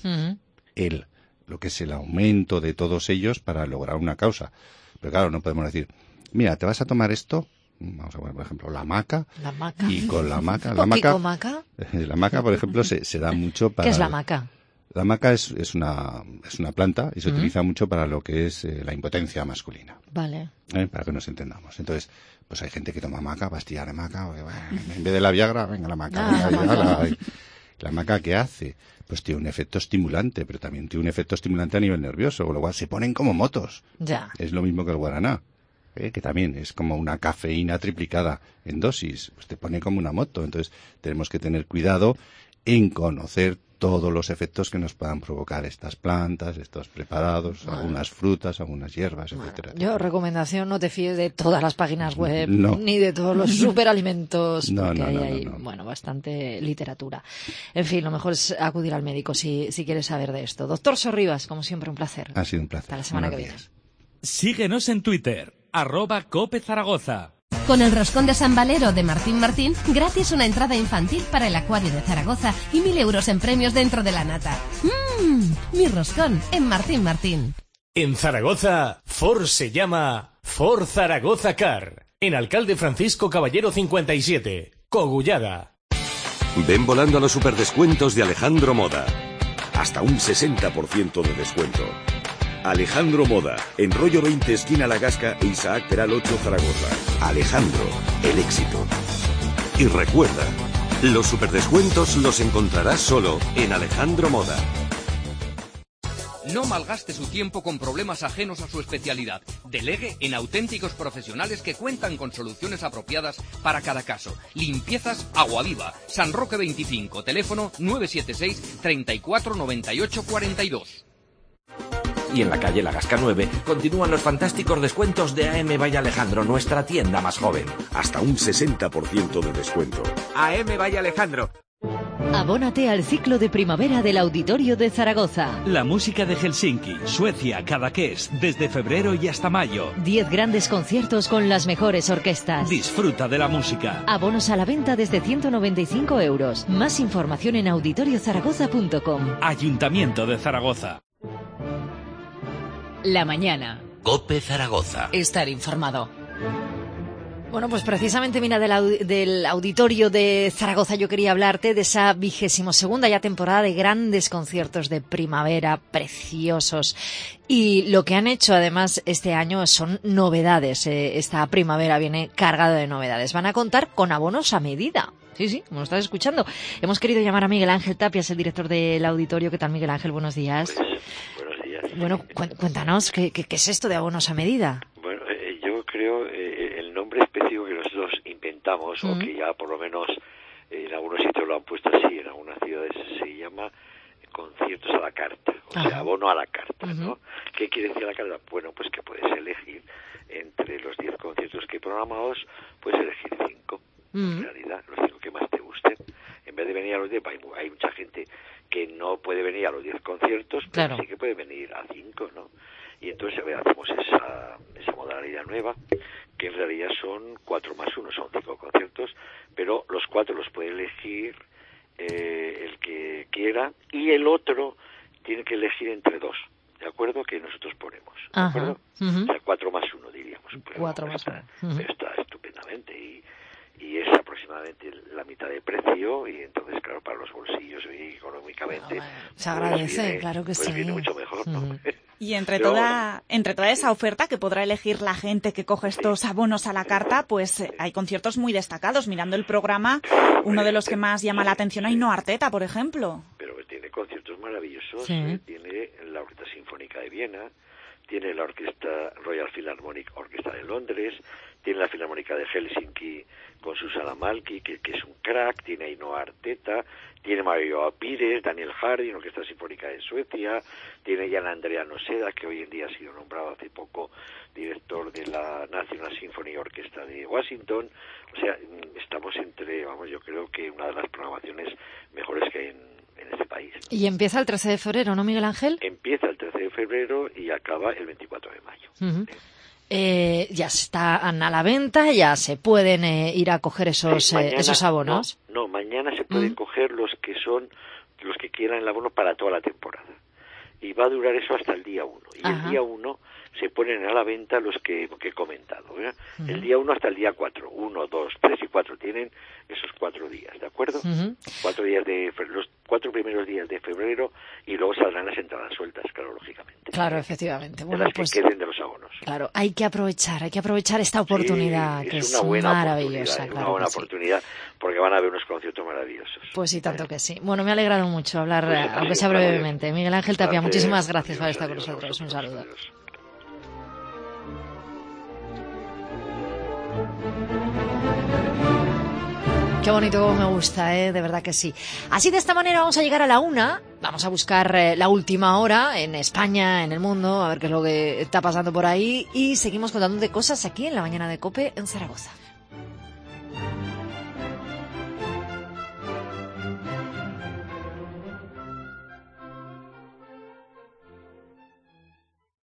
lo que es el aumento de todos ellos para lograr una causa. Pero claro, no podemos decir, mira, te vas a tomar esto, vamos a poner, por ejemplo, la maca. La maca. Y con la maca. La maca, por ejemplo, se da mucho para... ¿Qué es la maca? La maca es una planta y se utiliza mucho para lo que es la impotencia masculina. Vale. Para que nos entendamos. Entonces, pues hay gente que toma maca, pastillas de maca, porque, bueno, en vez de la Viagra, venga la maca. La maca, ¿qué hace? Pues tiene un efecto estimulante, pero también tiene un efecto estimulante a nivel nervioso, con lo cual se ponen como motos. Ya. Es lo mismo que el guaraná, que también es como una cafeína triplicada en dosis, pues te pone como una moto. Entonces tenemos que tener cuidado en conocer todos los efectos que nos puedan provocar estas plantas, estos preparados, algunas frutas, algunas hierbas, etcétera. Yo, recomendación, no te fíes de todas las páginas web, No. ni de todos los superalimentos, No, porque no, hay, bueno, bastante literatura. En fin, lo mejor es acudir al médico si quieres saber de esto. Doctor Sorribas, como siempre, un placer. Ha sido un placer. Hasta la semana Buenos que viene. días. Síguenos en Twitter, @COPEZaragoza. Con el roscón de San Valero de Martín Martín, gratis una entrada infantil para el Acuario de Zaragoza y 1.000 euros en premios dentro de la nata. Mi roscón en Martín Martín. En Zaragoza, Ford se llama Ford Zaragoza Car. En Alcalde Francisco Caballero 57, Cogullada. Ven volando a los superdescuentos de Alejandro Moda. Hasta un 60% de descuento. Alejandro Moda, en Rollo 20, esquina La Gasca e Isaac Peral 8, Zaragoza. Alejandro, el éxito. Y recuerda, los superdescuentos los encontrarás solo en Alejandro Moda. No malgaste su tiempo con problemas ajenos a su especialidad. Delegue en auténticos profesionales que cuentan con soluciones apropiadas para cada caso. Limpiezas Agua Viva, San Roque 25, teléfono 976 34 98 42. Y en la calle La Gasca 9 continúan los fantásticos descuentos de AM Valle Alejandro, nuestra tienda más joven. Hasta un 60% de descuento. AM Valle Alejandro. Abónate al ciclo de primavera del Auditorio de Zaragoza. La música de Helsinki, Suecia, Cadaqués, desde febrero y hasta mayo. 10 grandes conciertos con las mejores orquestas. Disfruta de la música. Abonos a la venta desde 195 euros. Más información en auditoriozaragoza.com. Ayuntamiento de Zaragoza. La mañana. COPE Zaragoza. Estar informado. Bueno, pues precisamente, mira, del Auditorio de Zaragoza yo quería hablarte de esa 22ª ya temporada de grandes conciertos de primavera, preciosos. Y lo que han hecho además este año son novedades. Esta primavera viene cargada de novedades. Van a contar con abonos a medida. Sí, como lo estás escuchando. Hemos querido llamar a Miguel Ángel Tapia, es el director del auditorio. ¿Qué tal, Miguel Ángel? Buenos días. Buenos días. Bueno, cuéntanos, ¿qué es esto de abonos a medida? Bueno, yo creo el nombre específico que nosotros inventamos, o que ya por lo menos en algunos sitios lo han puesto así, en algunas ciudades se llama conciertos a la carta, o sea, abono a la carta, ¿no? ¿Qué quiere decir a la carta? Bueno, pues que puedes elegir entre los 10 conciertos que hay programados, puedes elegir 5. En realidad, los 5 que más te gusten. En vez de venir a los 10, hay mucha gente que no puede venir a los 10 conciertos, pero sí que puede venir a 5, ¿no? Y entonces hacemos esa modalidad nueva, que en realidad son 4 más 1, son 5 conciertos, pero los 4 los puede elegir el que quiera, y el otro tiene que elegir entre 2, ¿de acuerdo? Que nosotros ponemos, ¿de acuerdo? O sea, 4 más 1 diríamos. 4 más 1. Pero está estupendamente, y es aproximadamente la mitad de precio, y entonces, claro, para los bolsillos y económicamente se agradece, viene, claro que sí. Viene mucho mejor, ¿no? Y entre toda esa oferta que podrá elegir la gente que coge estos abonos a la carta, pues hay conciertos muy destacados. Mirando el programa, uno de los que más llama la atención, Ainhoa Arteta, por ejemplo. Pero tiene conciertos maravillosos. Tiene la Orquesta Sinfónica de Viena, tiene la Orquesta Royal Philharmonic Orquesta de Londres, tiene la Filarmónica de Helsinki con Susana Malki, que es un crack, tiene Ainhoa Arteta, tiene Mario Pires, Daniel Harding, Orquesta Sinfónica de Suecia, tiene Jan Andrea Noseda, que hoy en día ha sido nombrado hace poco director de la National Symphony Orchestra de Washington. O sea, estamos entre, yo creo que una de las programaciones mejores que hay en este país. Y empieza el 13 de febrero, ¿no, Miguel Ángel? Empieza el 13 de febrero y acaba el 24 de mayo. Ya están a la venta, ya se pueden ir a coger esos abonos. No, mañana se pueden coger los que quieran el abono para toda la temporada. Y va a durar eso hasta el día 1. Y el día 1 se ponen a la venta los que he comentado. El día 1 hasta el día 4. 1, 2, 3 y 4 tienen esos 4 días, ¿de acuerdo? 4 días los 4 primeros días de febrero, y luego saldrán las entradas sueltas, claro, lógicamente. Claro, efectivamente. Bueno, las que queden de los abonos. Claro, hay que aprovechar esta oportunidad, que es maravillosa. Es una buena oportunidad, porque van a haber unos conciertos maravillosos. Pues sí, tanto que sí. Bueno, me ha alegrado mucho hablar, aunque sea brevemente. Miguel Ángel Tapia, muchísimas gracias por estar con nosotros. Un saludo. Qué bonito, como me gusta, de verdad que sí. Así, de esta manera vamos a llegar a la 1, vamos a buscar la última hora en España, en el mundo, a ver qué es lo que está pasando por ahí, y seguimos contando de cosas aquí en la mañana de COPE en Zaragoza.